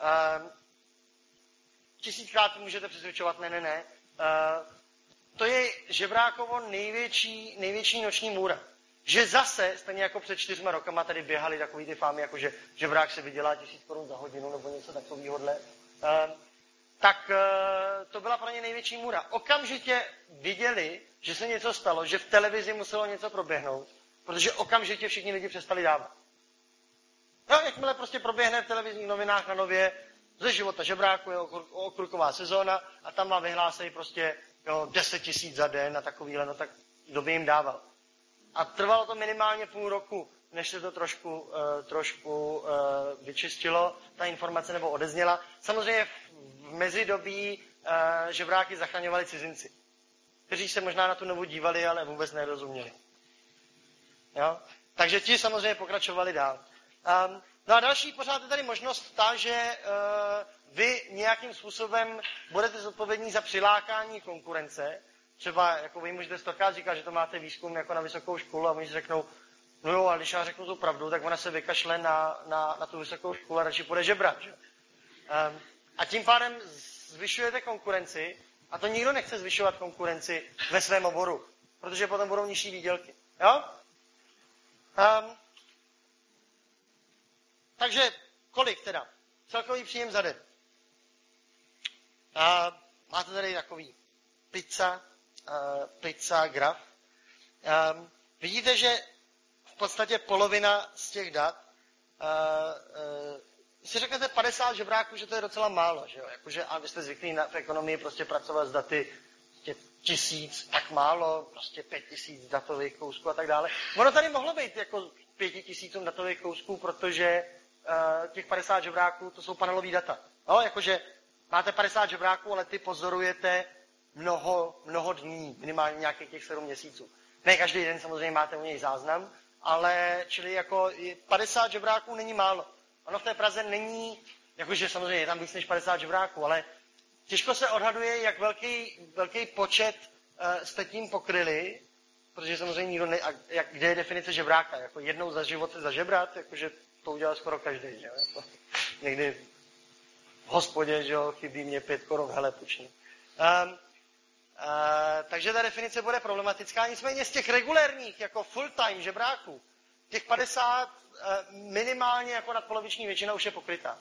1000krát můžete přesvědčovat, ne. To je žebrákovo největší noční můra. že zase, stejně jako před 4 rokama, tady běhali takový ty fámy, jako že vrák se vydělá 1000 korun za hodinu nebo něco takovýhodle, tak to byla pro ně největší můra. Okamžitě viděli, že se něco stalo, že v televizi muselo něco proběhnout, protože okamžitě všichni lidi přestali dávat. No, jakmile prostě proběhne v televizních novinách na Nově ze života žebráku, je okruková sezóna a tam vám vyhlásejí prostě 10 000 za den a takovýhle, no tak kdo by jim dával. A trvalo to minimálně půl roku, než se to trošku vyčistilo, ta informace nebo odezněla. Samozřejmě v mezidobí žebráky zachraňovali cizinci, kteří se možná na tu Novu dívali, ale vůbec nerozuměli. Jo? Takže ti samozřejmě pokračovali dál. No a další pořád je tady možnost ta, že vy nějakým způsobem budete zodpovědní za přilákání konkurence. Třeba jako vy můžete stokrát říkat, že to máte výzkum jako na vysokou školu a oni si řeknou, no jo, ale když já řeknu tu pravdu, tak ona se vykašle na tu vysokou školu a radši půjde žebrat. Že? A tím pádem zvyšujete konkurenci a to nikdo nechce zvyšovat konkurenci ve svém oboru, protože potom budou nižší výdělky. Jo? Takže kolik teda? Celkový příjem za den. Máte tady takový pizza graf. Vidíte, že v podstatě polovina z těch dat, si řeknete 50 žebráků, že to je docela málo, že jo? Jakože, a vy jste zvyklí v ekonomii prostě pracovat s daty 1000, tak málo, prostě 5000 datových kousků a tak dále. Ono tady mohlo být jako 5000 datových kousků, protože těch 50 žebráků, to jsou panelový data. No, jakože máte 50 žebráků, ale ty pozorujete mnoho dní, minimálně nějakých těch 7 měsíců. Ne každý den samozřejmě máte u něj záznam, ale čili jako 50 žebráků není málo. Ono v té Praze není, jakože samozřejmě je tam víc než 50 žebráků, ale těžko se odhaduje, jak velký počet jste tím pokryli, protože samozřejmě nikdo kde je definice žebráka, jako jednou za život se zažebrat, jakože to udělá skoro každý, že jo? Jako někdy v hospodě, že jo, chybí mě 5 korun, hele, pučně. Takže ta definice bude problematická, nicméně z těch regulérních, jako full-time žebráků, těch 50 minimálně jako nadpoloviční většina už je pokrytá.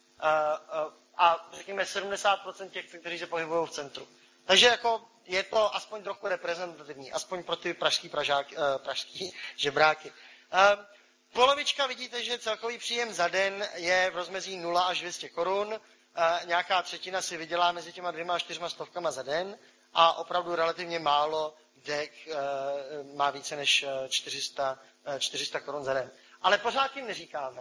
A řekněme 70% těch, kteří se pohybují v centru. Takže jako je to aspoň trochu reprezentativní, aspoň pro ty pražský žebráky. Polovička vidíte, že celkový příjem za den je v rozmezí 0 až 200 korun. Nějaká třetina si vydělá mezi těma 2 až 4 stovkama za den a opravdu relativně málo dek má více než 400 korun za den. Ale pořád tím neříkáme,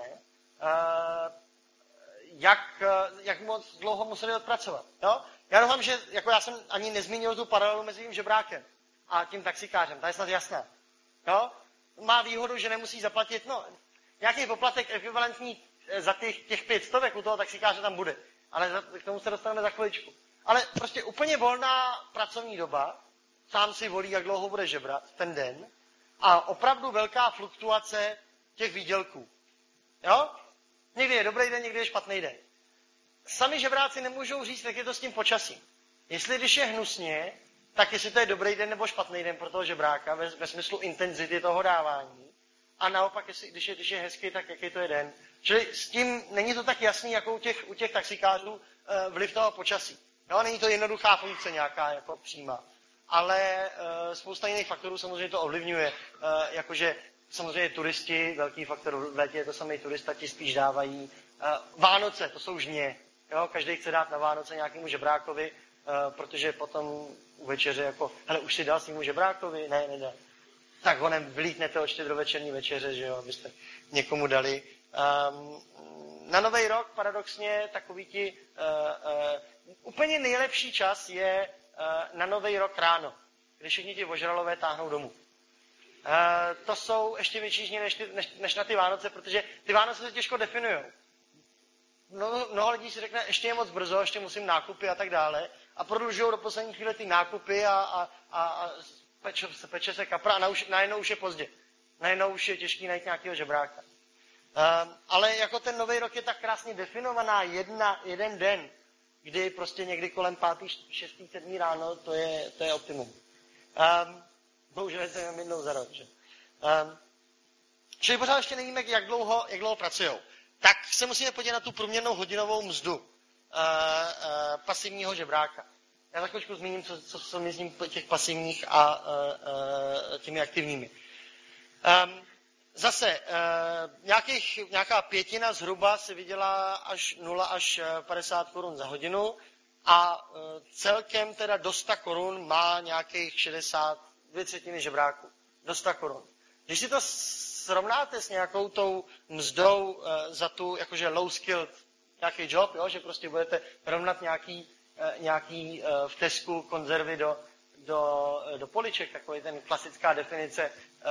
jak moc dlouho museli odpracovat. Jo? Já doufám, že jako já jsem ani nezmínil tu paralelu mezi tím žebrákem a tím taxikářem. Ta je snad jasná. Jo? Má výhodu, že nemusí zaplatit, nějaký poplatek ekvivalentní za těch 500 u toho taxikáře tam bude. Ale k tomu se dostaneme za chviličku. Ale prostě úplně volná pracovní doba, sám si volí, jak dlouho bude žebrat ten den a opravdu velká fluktuace těch výdělků. Jo? Někdy je dobrý den, někdy je špatný den. Sami žebráci nemůžou říct, jak je to s tím počasím. Jestli když je hnusně, tak jestli to je dobrý den nebo špatný den pro toho žebráka ve smyslu intenzity toho dávání. A naopak, když je hezký, tak jaký to je den. Čili s tím není to tak jasný, jako u těch taxikářů vliv toho počasí. Jo, není to jednoduchá funkce nějaká jako přímá. Ale spousta jiných faktorů samozřejmě to ovlivňuje. Jakože samozřejmě turisti, velký faktor v létě je to samý turista, ti spíš dávají. Vánoce, to jsou žně. Jo, každý chce dát na Vánoce nějakému žebrákovi, protože potom u večeře jako, hele, už si dal svýmu žebrákovi? Ne. Tak honem vylítnete od štědrovečerní večeře, že jo, abyste někomu dali. Na Nový rok paradoxně takový ti úplně nejlepší čas je na Nový rok ráno, kdy všichni ti ožralové táhnou domů. To jsou ještě větší žně než na ty Vánoce, protože ty Vánoce se těžko definiujou. Mnoho lidí si řekne, ještě je moc brzo, ještě musím nákupy a tak dále a prodlužují do poslední chvíle ty nákupy a peče se kapra a najednou už je pozdě. Najednou už je těžký najít nějakého žebráka. Ale jako ten Nový rok je tak krásně definovaná jeden den, kdy prostě někdy kolem 5., 6., 7. ráno, to je optimum. Bohužel je to jenom jednou za rok, že? Čili pořád ještě nevíme, jak dlouho pracují. Tak se musíme podívat na tu průměrnou hodinovou mzdu pasivního žebráka. Já za chvíličku zmíním, co myslím těch pasivních a těmi aktivními. Zase nějaká pětina zhruba se vydělá až 0 až 50 korun za hodinu a celkem teda do 100 korun má nějakých 2/3 žebráku. Do 100 korun. Když si to srovnáte s nějakou tou mzdou za tu jakože low skilled nějaký job, jo, že prostě budete rovnat nějaký v Tesku konzervy do poliček, takový ten klasická definice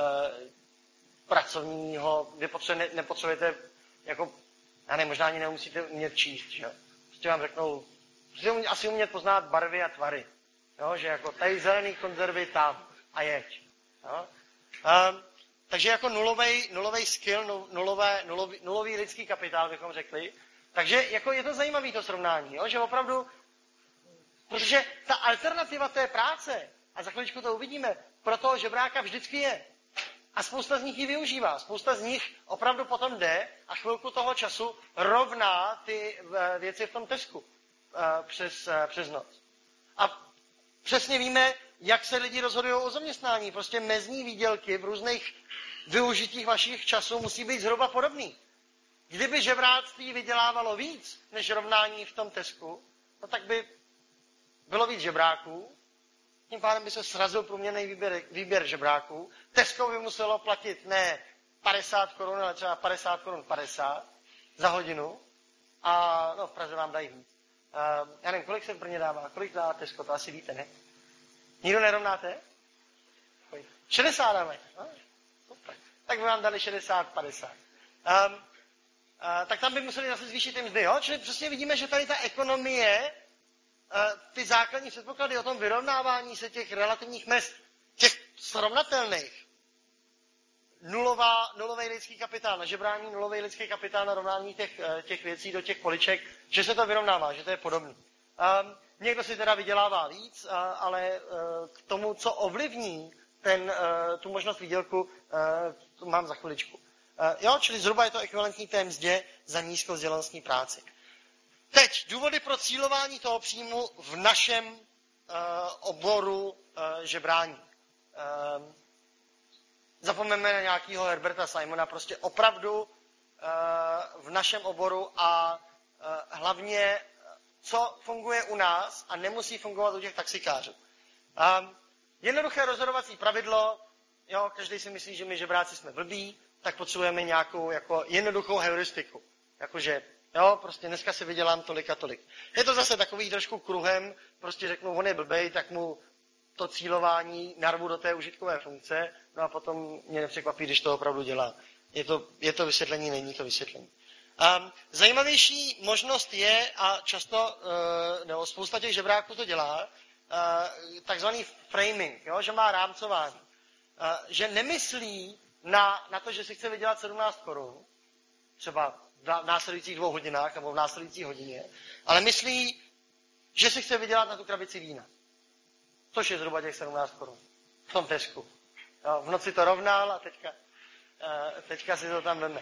pracovního, kdy nepotřebujete, jako, já nevím, možná ani nemusíte umět číst, že jo. Prostě vám řeknou, musíte asi umět poznat barvy a tvary, jo, že jako tady zelený konzervy tam a jeď. Jo. Takže jako nulový skill, nulový lidský kapitál, bychom řekli. Takže jako je to zajímavé to srovnání, jo, že opravdu, protože ta alternativa té práce, a za chviličku to uvidíme, pro toho žebráka vždycky je. A spousta z nich ji využívá. Spousta z nich opravdu potom jde a chvilku toho času rovná ty věci v tom Tesku přes noc. A přesně víme, jak se lidi rozhodují o zaměstnání. Prostě mezní výdělky v různých využitích vašich časů musí být zhruba podobný. Kdyby žebráctví vydělávalo víc než rovnání v tom Tesku, no tak by bylo víc žebráků, tím pádem by se srazil průměrný výběr žebráků. Tesco by muselo platit ne 50 korun, ale třeba 50 korun 50 za hodinu. A no, v Praze vám dají víc. Já nevím, kolik se v Brně dává, kolik dá Tesco, to asi víte, ne? Nikdo nerovnáte? 60 dáme. No, tak by vám dali 60-50. Tak tam by museli zase zvýšit ty mzdy, jo? Čili přesně vidíme, že tady ta ekonomie, ty základní předpoklady o tom vyrovnávání se těch relativních mezd, těch srovnatelných, nulový lidský kapitál, na žebrání nulový lidský kapitál na rovnání těch věcí do těch poliček, že se to vyrovnává, že to je podobné. Někdo si teda vydělává víc, ale k tomu, co ovlivní tu možnost výdělku, to mám za chviličku. Jo, čili zhruba je to ekvivalentní té mzdě za nízkovzdělanostní práci. Teď důvody pro cílování toho příjmu v našem oboru žebrání. Zapomeňme na nějakého Herberta Simona, prostě opravdu v našem oboru a hlavně, co funguje u nás a nemusí fungovat u těch taxikářů. Jednoduché rozhodovací pravidlo, jo, každý si myslí, že my žebráci jsme blbí, tak potřebujeme nějakou jako jednoduchou heuristiku. Jakože, jo, prostě dneska si vydělám tolik a tolik. Je to zase takový trošku kruhem, prostě řeknu, on je blbej, tak mu to cílování narvu do té užitkové funkce, no a potom mě nepřekvapí, když to opravdu dělá. Je to vysvětlení, není to vysvětlení. Zajímavější možnost je, a často, nebo spousta těch žebráků to dělá, takzvaný framing, jo, že má rámcování. Že nemyslí na to, že si chce vydělat 17 korun, třeba v následujících 2 hodinách nebo v následující hodině, ale myslí, že si chce vydělat na tu krabici vína. Což je zhruba těch 17 korun. V tom Tesku. Jo, v noci to rovnal a teďka si to tam veme.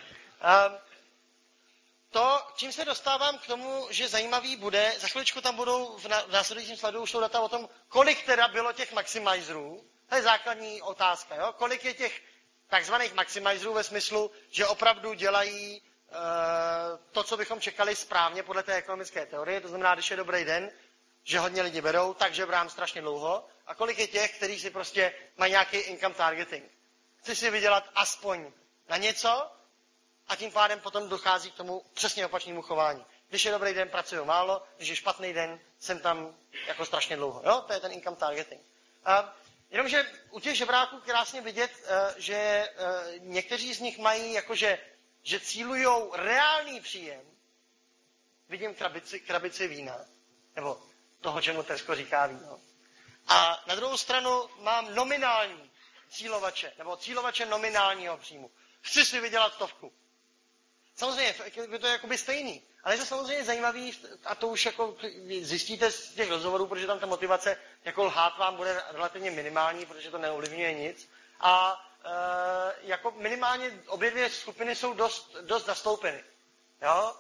To, čím se dostávám k tomu, že zajímavý bude, za chviličku tam budou v následujícím slajdu už data o tom, kolik teda bylo těch maximizerů. To je základní otázka. Jo? Kolik je těch takzvaných maximizerů ve smyslu, že opravdu dělají to, co bychom čekali správně podle té ekonomické teorie. To znamená, když je dobrý den, že hodně lidi berou, takže brám strašně dlouho. A kolik je těch, kteří si prostě mají nějaký income targeting. Chci si vydělat aspoň na něco a tím pádem potom dochází k tomu přesně opačnému chování. Když je dobrý den, pracuju málo, když je špatný den, jsem tam jako strašně dlouho. Jo? To je ten income targeting. Jenomže u těch žebráků krásně vidět, že někteří z nich mají jakože, že cílujou reálný příjem. Vidím krabici vína, nebo toho, čemu Tesco říká víno. A na druhou stranu mám nominální cílovače, nebo cílovače nominálního příjmu. Chci si vydělat 100. Samozřejmě, je to jakoby stejný, ale je to samozřejmě zajímavý, a to už jako zjistíte z těch rozhovorů, protože tam ta motivace jako lhát vám bude relativně minimální, protože to neovlivňuje nic. A jako minimálně obě dvě skupiny jsou dost zastoupeny. Jo?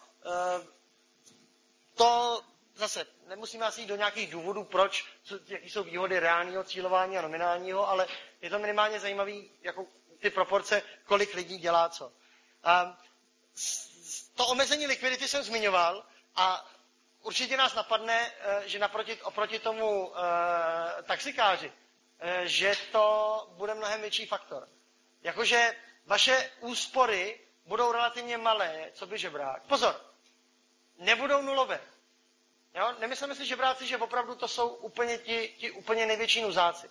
To zase nemusíme asi jít do nějakých důvodů, proč, jaký jsou výhody reálného cílování a nominálního, ale je to minimálně zajímavý, jako ty proporce, kolik lidí dělá co. To omezení likvidity jsem zmiňoval a určitě nás napadne, že oproti tomu taxikáři, že to bude mnohem větší faktor. Jakože vaše úspory budou relativně malé, co by žebrák. Pozor, nebudou nulové. Jo? Nemyslíme si žebráci, že opravdu to jsou úplně ti úplně největší nuzáci.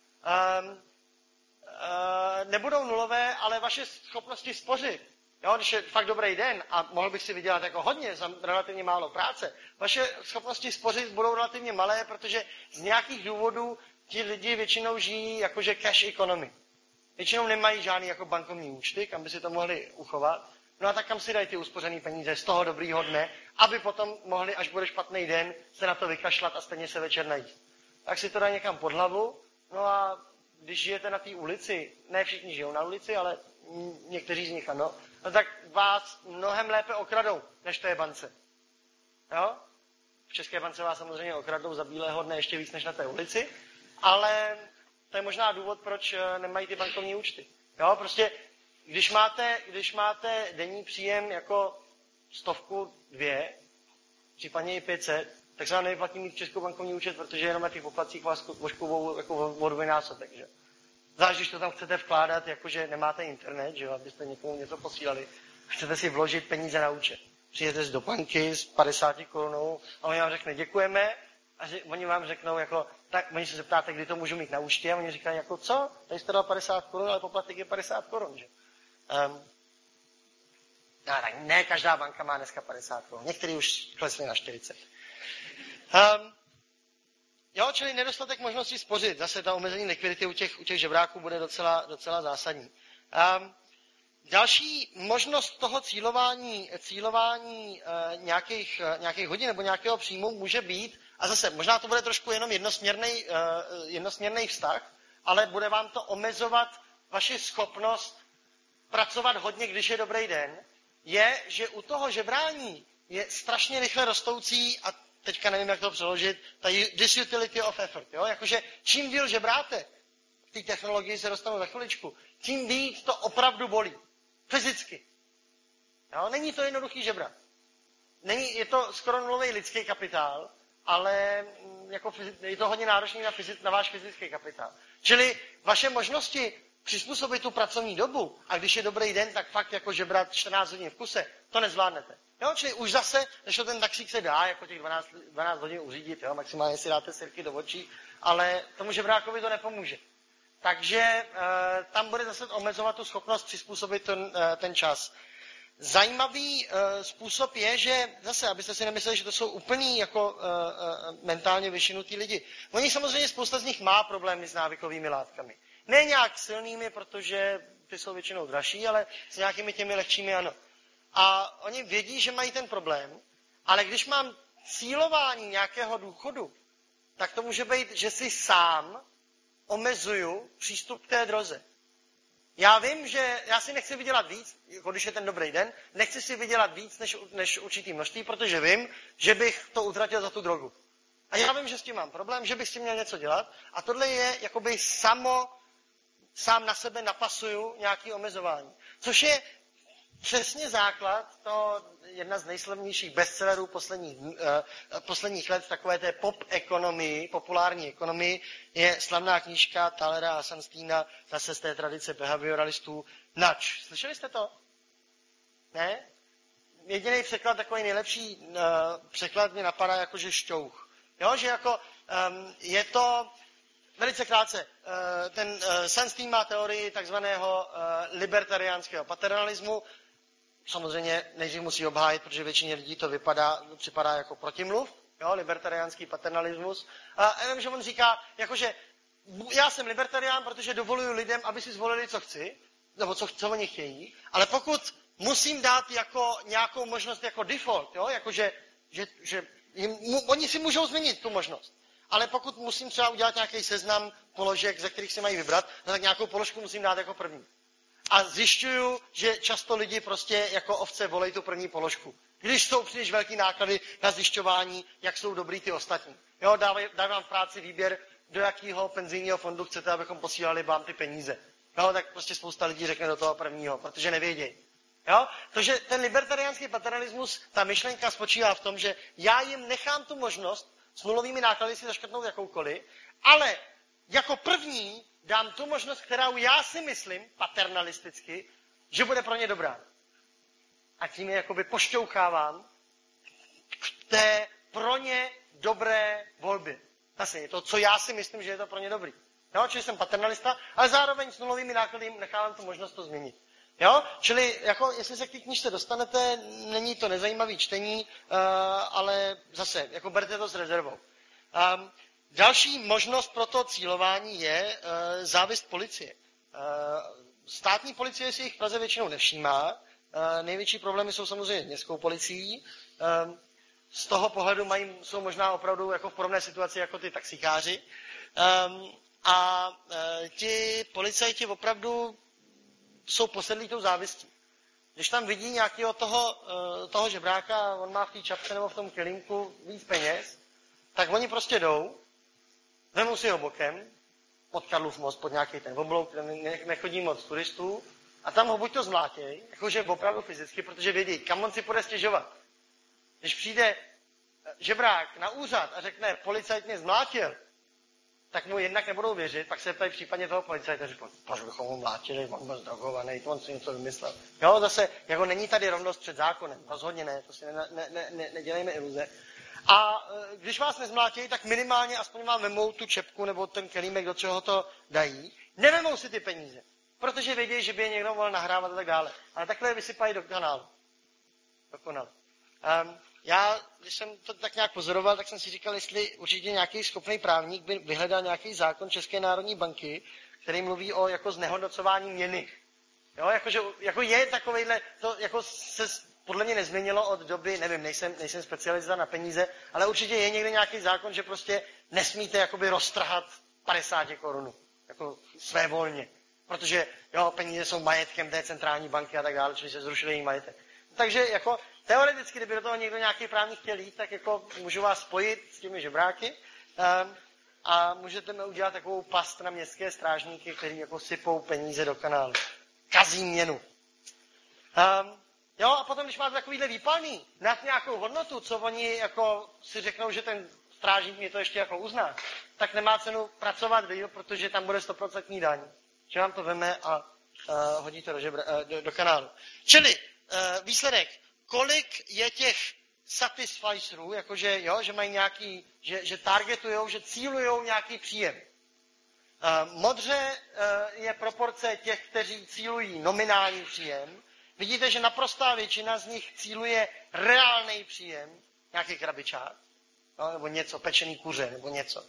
Nebudou nulové, ale vaše schopnosti spořit, jo? Když je fakt dobrý den a mohl bych si vydělat jako hodně za relativně málo práce, vaše schopnosti spořit budou relativně malé, protože z nějakých důvodů ti lidi většinou žijí jakože cash economy. Většinou nemají žádný jako bankovní účty, kam by si to mohli uchovat. No a tak kam si dají ty uspořené peníze z toho dobrýho dne, aby potom mohli, až bude špatný den, se na to vykašlat a stejně se večer najíst. Tak si to dají někam pod hlavu, no a když žijete na té ulici, ne všichni žijou na ulici, ale někteří z nich ano, no tak vás mnohem lépe okradou, než to je bance. Jo? V České bance vás samozřejmě okradou za bílého dne ještě víc než na té ulici, ale to je možná důvod, proč nemají ty bankovní účty. Jo? Prostě když máte denní příjem jako 100, 2, případně i 500, tak se vám nevyplatí mít českou bankovní účet, protože jenom na těch poplatcích vás voškovou jako o dvojnásobek. Zvlášť, když to tam chcete vkládat, jakože nemáte internet, že jo, abyste někomu něco posílali. Chcete si vložit peníze na účet. Přijete do banky s 50 korunou a oni vám řekne děkujeme a oni vám řeknou jako, tak oni se zeptáte, kdy to můžu mít na účtě a oni říkají jako co? Tady jste dal 50 korun, ale poplatek je 50 korun, že? Ne každá banka má dneska 50 korun. Některý už klesli na 40. Jo, čili nedostatek možnosti spořit. Zase ta omezení likvidity u těch žebráků bude docela zásadní. Další možnost toho cílování nějakých hodin nebo nějakého příjmu může být, a zase možná to bude trošku jenom jednosměrný vztah, ale bude vám to omezovat vaši schopnost pracovat hodně, když je dobrý den, je, že u toho žebrání je strašně rychle rostoucí, a teďka nevím, jak to přeložit, ta disutility of effort. Jo? Jakože čím díl žebráte, v té technologii se dostanu za chviličku, tím víc to opravdu bolí. Fyzicky. Jo? Není to jednoduchý žebrat. Je to skoro nulový lidský kapitál, ale jako je to hodně náročný na váš fyzický kapitál. Čili vaše možnosti přizpůsobit tu pracovní dobu, a když je dobrý den, tak fakt jako žebrat 14 hodin v kuse, to nezvládnete. Jo? Čili už zase, než ten taxík se dá jako těch 12 hodin uřídit, jo? Maximálně si dáte sirky do očí, ale tomu žebrákovi to nepomůže. Takže tam bude zase omezovat tu schopnost přizpůsobit ten čas. Zajímavý způsob je, že zase, abyste si nemysleli, že to jsou úplný jako mentálně vyšinutý lidi. Oni samozřejmě, spousta z nich má problémy s návykovými látkami. Ne nějak silnými, protože ty jsou většinou dražší, ale s nějakými těmi lehčími ano. A oni vědí, že mají ten problém, ale když mám cílování nějakého důchodu, tak to může být, že si sám omezuju přístup k té droze. Já vím, že já si nechci vydělat víc, jako když je ten dobrý den, nechci si vydělat víc než určitý množství, protože vím, že bych to utratil za tu drogu. A já vím, že s tím mám problém, že bych s tím měl něco dělat a tohle je jakoby sám na sebe napasuju nějaké omezování. Což je přesně základ, to jedna z nejslavnějších bestsellerů posledních let, takové té pop ekonomii, populární ekonomii, je slavná knížka Thalera a Sunsteina, zase z té tradice behavioralistů, Nudge. Slyšeli jste to? Ne? Jediný překlad, takový nejlepší překlad mě napadá jakože šťouch. Jo, že jako je to velice krátce. Ten Sunstein má teorii takzvaného libertariánského paternalismu. Samozřejmě nejdřív musí obhájit, protože většině lidí to připadá jako protimluv, jo, libertariánský paternalismus. A jenom, že on říká, jakože já jsem libertarián, protože dovoluju lidem, aby si zvolili, co chci, nebo co oni chtějí, ale pokud musím dát jako nějakou možnost jako default, jo, jakože že oni si můžou změnit tu možnost. ale pokud musím třeba udělat nějaký seznam položek, ze kterých si mají vybrat, tak nějakou položku musím dát jako první. A zjišťuju, že často lidi prostě jako ovce volejí tu první položku. Když jsou příliš velký náklady na zjišťování, jak jsou dobrý ty ostatní. Jo, dávají vám v práci výběr, do jakého penzijního fondu chcete, abychom posílali vám ty peníze. Jo, tak prostě spousta lidí řekne do toho prvního, protože nevědějí. Jo? Takže ten libertariánský paternalismus, ta myšlenka spočívá v tom, že já jim nechám tu možnost s nulovými náklady si zaškrtnout jakoukoliv, ale jako první dám tu možnost, kterou já si myslím, paternalisticky, že bude pro ně dobrá. A tím je jakoby pošťouchávám k té pro ně dobré volbě. Zase je to, co já si myslím, že je to pro ně dobrý. Jo? Čili jsem paternalista, ale zároveň s nulovými náklady nechávám tu možnost to změnit. Jo? Čili jako, jestli se k té knížce dostanete, není to nezajímavý čtení, ale zase, jako berte to s rezervou. Další možnost pro to cílování je závist policie. Státní policie si jich v Praze většinou nevšímá. Největší problémy jsou samozřejmě s městskou policií. Z toho pohledu jsou možná opravdu jako v podobné situaci jako ty taxikáři. A ti policajti opravdu jsou posedlí tou závistí. Když tam vidí nějakého toho žebráka, on má v té čapce nebo v tom kelímku víc peněz, tak oni prostě jdou, vemou si ho bokem, pod Karlův most, pod nějaký ten oblouk, kde nechodí moc turistů, a tam ho buď to zmlátěj, jakože opravdu fyzicky, protože vědí, kam on si půjde stěžovat. Když přijde žebrák na úřad a řekne, policajt mě zmlátil, tak mu jednak nebudou věřit, pak se ptají případně toho policajta, že proč bychom ho mlátili, on byl zdrogovaný, to on si něco vymyslel. Jo, zase, jako není tady rovnost před zákonem, rozhodně ne, to si nedělejme iluze. A když vás nezmlátí, tak minimálně aspoň vám vemou tu čepku nebo ten kelímek, do čeho to dají. Nevemou si ty peníze, protože vědí, že by je někdo mohl nahrávat a tak dále. Ale takhle je vysypají do kanálu. Dokonale. Já, když jsem to tak nějak pozoroval, tak jsem si říkal, jestli určitě nějaký schopný právník by vyhledal nějaký zákon České národní banky, který mluví o jako znehodnocování měny. Jo, jako je takovejhle, to jako se podle mě nezměnilo od doby, nevím, nejsem specialista na peníze, ale určitě je někde nějaký zákon, že prostě nesmíte jakoby roztrhat 50 korun, jako svévolně. Protože jo, peníze jsou majetkem té centrální banky a tak dále, čili se zrušili její majetek. Takže jako teoreticky, kdyby do toho někdo nějaký právník chtěl jít, tak jako můžu vás spojit s těmi žebráky a můžete mi udělat takovou past na městské strážníky, kteří jako sypou peníze do kanálu. Kazí měnu. Jo, a potom, když máte takovýhle výpalný nad nějakou hodnotu, co oni jako si řeknou, že ten strážník mě to ještě jako uzná, tak nemá cenu pracovat díl, protože tam bude 100% daň. Že vám to veme a hodí to do kanálu. Čili výsledek, kolik je těch satisficerů, jakože jo, že mají nějaký, že targetujou, že cílujou nějaký příjem. Modře je proporce těch, kteří cílují nominální příjem. Vidíte, že naprostá většina z nich cíluje reálný příjem, nějaký krabičák, no, nebo něco, pečený kuře, nebo něco.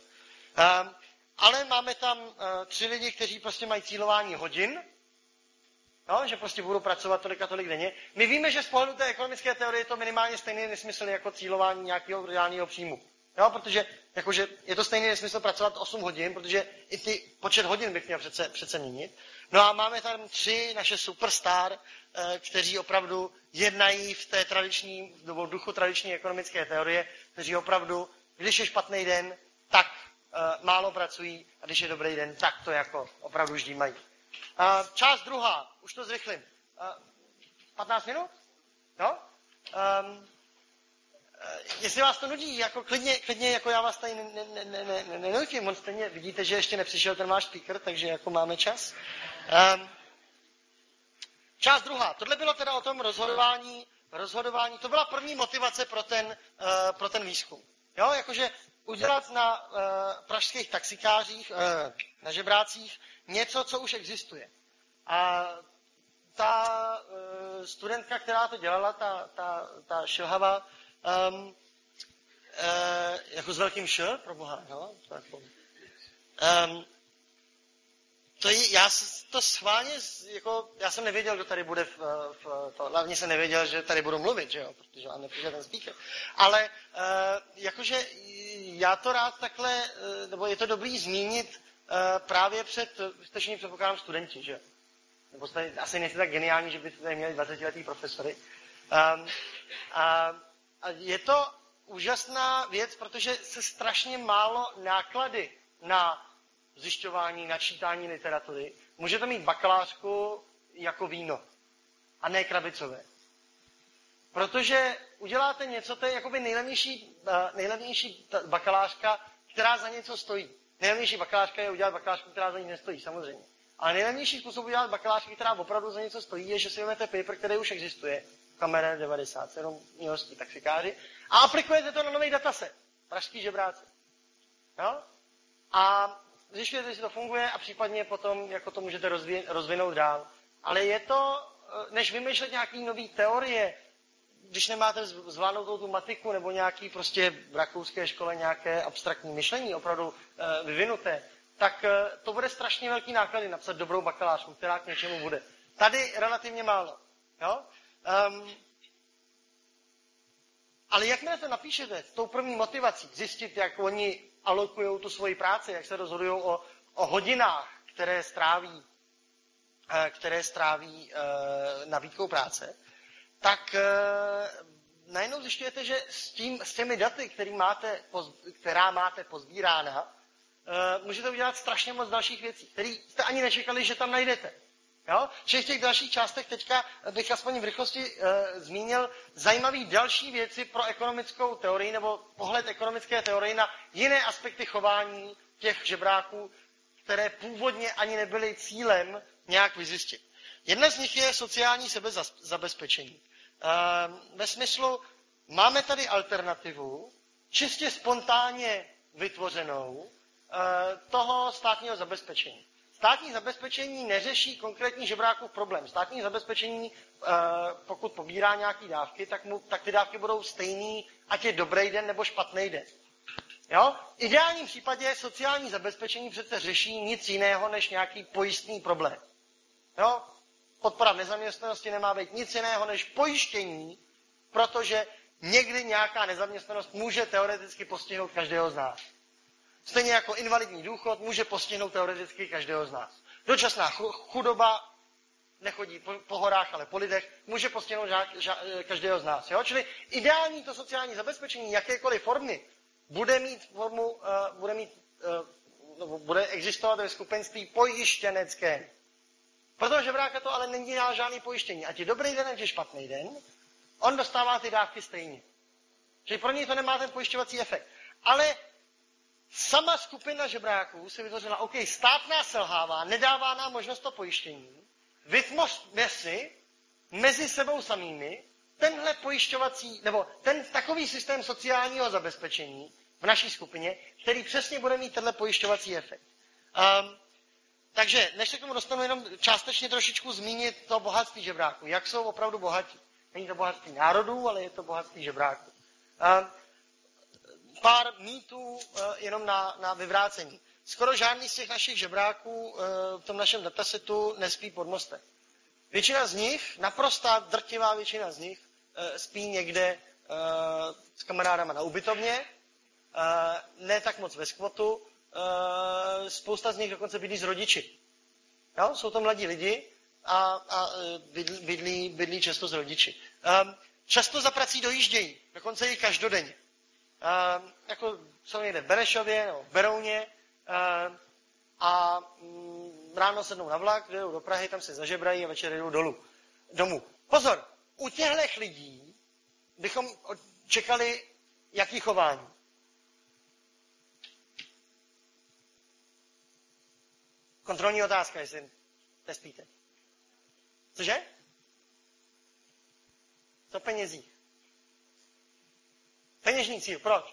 Ale máme tam 3 lidi, kteří prostě mají cílování hodin, no, že prostě budou pracovat tolik a tolik denně. My víme, že z pohledu té ekonomické teorie je to minimálně stejný nesmysl jako cílování nějakého reálného příjmu. Jo, protože jakože je to stejný nesmysl pracovat 8 hodin, protože i ty počet hodin bych měl přece měnit. No a máme tam 3 naše superstar, kteří opravdu jednají v té tradiční, nebo duchu tradiční ekonomické teorie, kteří opravdu, když je špatný den, tak málo pracují a když je dobrý den, tak to jako opravdu vždy mají. Část druhá, už to zrychlím. 15 minut? No? Jestli vás to nudí, jako klidně jako já vás tady nenutím, on stejně vidíte, že ještě nepřišel ten váš speaker, takže jako máme čas. Část druhá, tohle bylo teda o tom rozhodování, to byla první motivace pro ten výzkum. Jo, jakože udělat na pražských taxikářích, na žebrácích něco, co už existuje. A ta studentka, která to dělala, ta šilhava, jako s velkým š, proboha, no, to jako, já to schválně, jako, já jsem nevěděl, kdo tady bude hlavně jsem nevěděl, že tady budu mluvit, že jo, protože vám nepřijde ten speaker. Ale jakože já to rád takhle, nebo je to dobrý zmínit právě jste všichni předpokládám studenti, že? Nebo jste asi nejste tak geniální, že byste tady měli 20letý profesory. A je to úžasná věc, protože se strašně málo náklady na zjišťování, načítání literatury. Můžete mít bakalářku jako víno a ne krabicové. Protože uděláte něco, to je jakoby nejlevnější bakalářka, která za něco stojí. Nejlevnější bakalářka je udělat bakalářku, která za ní nestojí, samozřejmě. Ale nejlevnější způsob udělat bakalářku, která opravdu za něco stojí, je, že si vezmete paper, který už existuje, Kamera 97, milostní taxikáři, a aplikujete to na nový dataset. Pražský žebráci. Jo? A zjišťujete, jestli to funguje a případně potom jako to můžete rozvinout dál. Ale je to, než vymýšlet nějaký nový teorie, když nemáte zvládnutou tu matiku nebo nějaký prostě v rakouské škole nějaké abstraktní myšlení opravdu vyvinuté, tak to bude strašně velký náklady napsat dobrou bakalářku, která k něčemu bude. Tady relativně málo. Jo? Ale jakmile to napíšete s tou první motivací, zjistit, jak oni alokují tu svoji práci, jak se rozhodují o hodinách, které stráví nabídkou práce, tak najednou zjišťujete, že s těmi daty, která máte pozbírána, můžete udělat strašně moc dalších věcí, které jste ani nečekali, že tam najdete. Jo? Čili v těch dalších částech teďka bych aspoň v rychlosti zmínil zajímavé další věci pro ekonomickou teorii nebo pohled ekonomické teorie na jiné aspekty chování těch žebráků, které původně ani nebyly cílem nějak vyzjistit. Jedna z nich je sociální sebezabezpečení. Ve smyslu, máme tady alternativu, čistě spontánně vytvořenou, toho státního zabezpečení. Státní zabezpečení neřeší konkrétní žebrákův problém. Státní zabezpečení, pokud pobírá nějaké dávky, tak ty dávky budou stejný, ať je dobrý den nebo špatný den. Jo? V ideálním případě sociální zabezpečení přece řeší nic jiného než nějaký pojistný problém. Jo? Podpora v nezaměstnanosti nemá být nic jiného než pojištění, protože někdy nějaká nezaměstnanost může teoreticky postihnout každého z nás. Stejně jako invalidní důchod může postihnout teoreticky každého z nás. Dočasná chudoba, nechodí po horách, ale po lidech, může postihnout každého z nás. Jo? Čili ideální to sociální zabezpečení jakékoliv formy bude existovat ve skupenství pojištěneckém. Protože žebráka to ale není žádný pojištění. Ať je dobrý den, ať je špatný den, on dostává ty dávky stejně. Čili pro něj to nemá ten pojišťovací efekt. Ale sama skupina žebráků si vytvořila, OK, stát nás selhává, nedává nám možnost to pojištění, vytvořme si mezi sebou samými tenhle pojišťovací, nebo takový systém sociálního zabezpečení v naší skupině, který přesně bude mít tenhle pojišťovací efekt. Takže, než se k tomu dostanu, jenom částečně trošičku zmínit to bohatství žebráků. Jak jsou opravdu bohatí. Není to bohatství národů, ale je to bohatství žebráků. Pár mýtů jenom na vyvrácení. Skoro žádný z těch našich žebráků v tom našem datasetu nespí pod mostem. Většina z nich, naprostá drtivá většina z nich, spí někde s kamarádama na ubytovně, ne tak moc ve skvotu, spousta z nich dokonce bydlí s rodiči. Jo? Jsou to mladí lidi a bydlí často s rodiči. Často za prací dojíždějí, dokonce i každodenně. Jako jsou někde v Benešově nebo v Berouně a ráno sednou na vlak, jdou do Prahy, tam se zažebrají a večer jdou domů. Pozor, u těchto lidí bychom čekali jaký chování. Kontrolní otázka, jestli nespíte. Cože? Co penězí? Peněžní cíl, proč?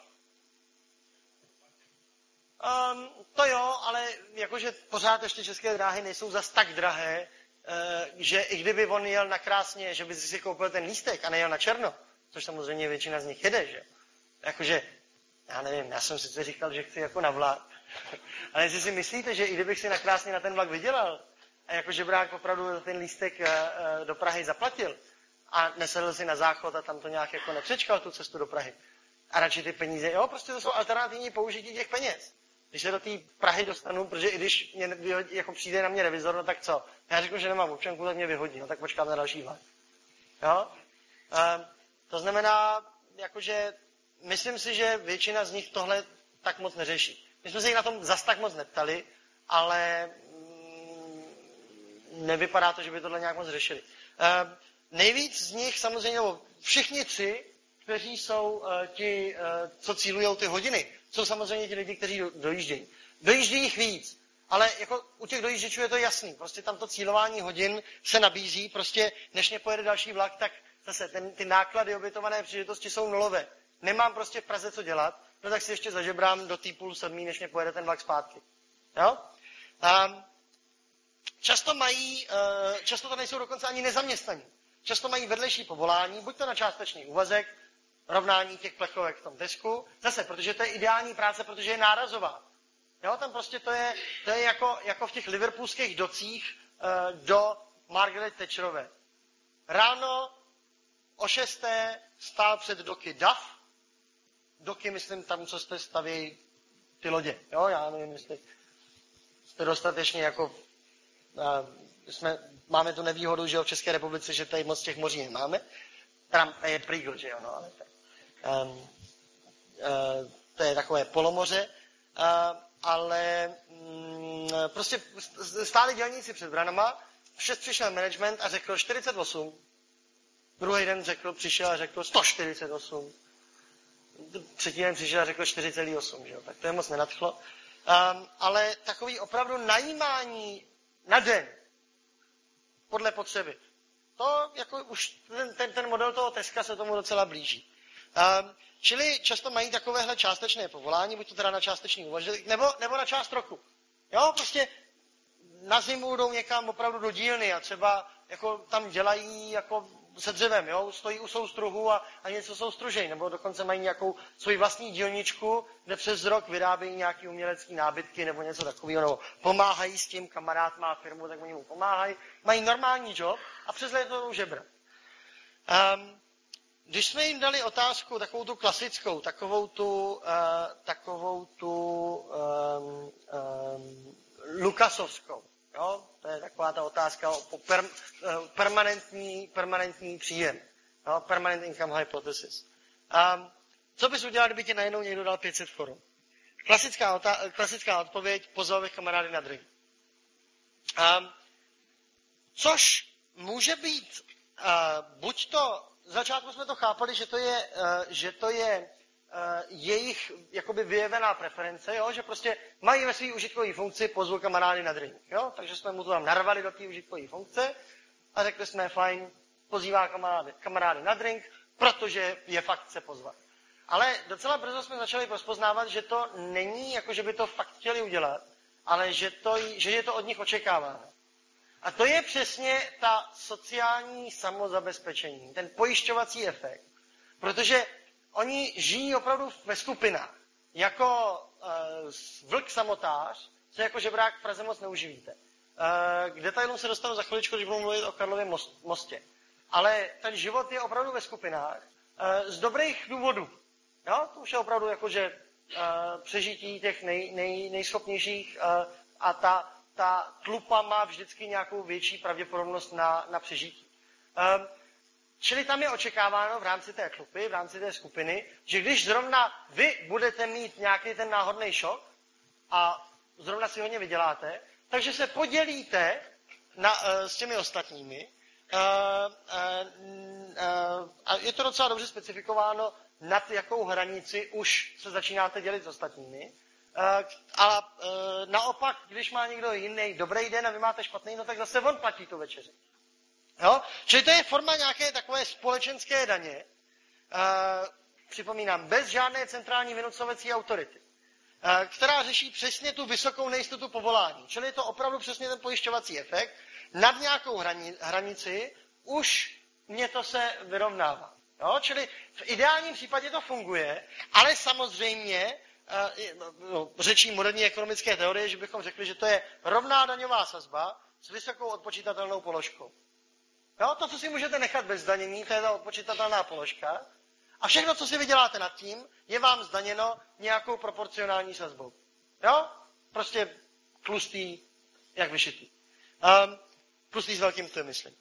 To jo, ale jakože pořád ještě České dráhy nejsou zas tak drahé, že i kdyby on jel na krásně, že by si koupil ten lístek a nejel na černo, což samozřejmě většina z nich jede, že? Jakože, já nevím, já jsem sice říkal, že chci jako na vlak, ale jestli si myslíte, že i kdybych si nakrásně na ten vlak vydělal a jako žebrák opravdu ten lístek do Prahy zaplatil a nesedl si na záchod a tam to nějak jako nepřečkal tu cestu do Prahy, a radši ty peníze, jo, prostě to jsou alternativní použití těch peněz. Když se do té Prahy dostanu, protože i když mě vyhodí, jako přijde na mě revizor, no tak co? Já řeknu, že nemám občanku, tak mě vyhodí, no tak počkám na další vlak. Jo? To znamená, jakože myslím si, že většina z nich tohle tak moc neřeší. My jsme se jich na tom zas tak moc neptali, ale nevypadá to, že by tohle nějak moc řešili. Nejvíc z nich samozřejmě, všichni tři, kteří jsou ti, co cílujou ty hodiny, jsou samozřejmě ti lidi, kteří dojíždějí. Dojíždí jich víc, ale jako u těch dojížděčů je to jasný. Prostě tam to cílování hodin se nabízí, prostě než mě pojede další vlak, tak zase ty náklady obětované příležitosti jsou nulové. Nemám prostě v Praze co dělat, no tak si ještě zažebrám do té 6:30, než mě pojede ten vlak zpátky. Jo? Často to nejsou dokonce ani nezaměstnaní. Často mají vedlejší povolání, buď to na částečný úvazek, rovnání těch plechovek v tom desku, zase, protože to je ideální práce, protože je nárazová. Jo, tam prostě to je jako v těch liverpoolských docích do Margaret Thatcherové. Ráno o 6. stál před doky Duff. Doky, myslím, tam, co jste staví ty lodě. Jo, já nevím, jestli jste dostatečně jako... máme tu nevýhodu, že v České republice, že tady moc těch moří nemáme. Tam je Prýgl, že jo, no, ale to je takové polomoře. Ale prostě stáli dělníci před branama, v 6 přišel management a řekl 48. Druhý den přišel a řekl 148. Třetí den přišel a řekl 4,8, že jo, tak to je moc nenadchlo. Ale takový opravdu najímání na den podle potřeby. To jako už ten model toho Teska se tomu docela blíží. Čili často mají takovéhle částečné povolání, buď to teda na částečný úvazek, nebo na část roku. Jo, prostě na zimu jdou někam opravdu do dílny a třeba jako tam dělají jako se dřevem, jo, stojí u soustruhu a něco soustružejí, nebo dokonce mají nějakou svoji vlastní dílničku, kde přes rok vyrábějí nějaký umělecký nábytky nebo něco takového, nebo pomáhají s tím, kamarád má firmu, tak oni mu pomáhají, mají normální job a přes léto jdou žebrat. Když jsme jim dali otázku, takovou tu klasickou, takovou tu lukasovskou, jo? To je taková ta otázka o permanentní příjem, jo? Permanent income hypothesis. Co bys udělal, kdyby ti najednou někdo dal 500 korun? Klasická odpověď, pozval bych kamarády na drink. Což může být, buď to z začátku jsme to chápali, že to je jejich jakoby vyjevená preference, jo? Že prostě mají ve své užitkové funkci pozvu kamarády na drink. Jo? Takže jsme mu to tam narvali do té užitkové funkce a řekli jsme, fajn, pozývá kamarády na drink, protože je fakt se pozvat. Ale docela brzo jsme začali rozpoznávat, že to není jako, že by to fakt chtěli udělat, ale že je to od nich očekáváno. A to je přesně ta sociální samozabezpečení, ten pojišťovací efekt. Protože oni žijí opravdu ve skupinách. Jako vlk samotář, co jako žebrák v Praze moc neuživíte. K detailům se dostanu za chviličku, když budu mluvit o Karlově mostě. Ale ten život je opravdu ve skupinách z dobrých důvodů. Jo? To už je opravdu jakože přežití těch nejschopnějších a ta tlupa má vždycky nějakou větší pravděpodobnost na přežití. Čili tam je očekáváno v rámci té tlupy, v rámci té skupiny, že když zrovna vy budete mít nějaký ten náhodný šok a zrovna si hodně vyděláte, takže se podělíte s těmi ostatními a je to docela dobře specifikováno, nad jakou hranici už se začínáte dělit s ostatními. A naopak, když má někdo jiný dobrý den a vy máte špatný, no tak zase on platí tu večeři. Jo? Čili to je forma nějaké takové společenské daně, připomínám, bez žádné centrální vynucovací autority, která řeší přesně tu vysokou nejistotu povolání. Čili je to opravdu přesně ten pojišťovací efekt. Nad nějakou hranici už mě to se vyrovnává. Jo? Čili v ideálním případě to funguje, ale samozřejmě řečí moderní ekonomické teorie, že bychom řekli, že to je rovná daňová sazba s vysokou odpočítatelnou položkou. Jo? To, co si můžete nechat bez zdanění, to je ta odpočítatelná položka. A všechno, co si vyděláte nad tím, je vám zdaněno nějakou proporcionální sazbou. Jo? Prostě tlustý, jak vyšitý. Tlustý s velkým T, myslím.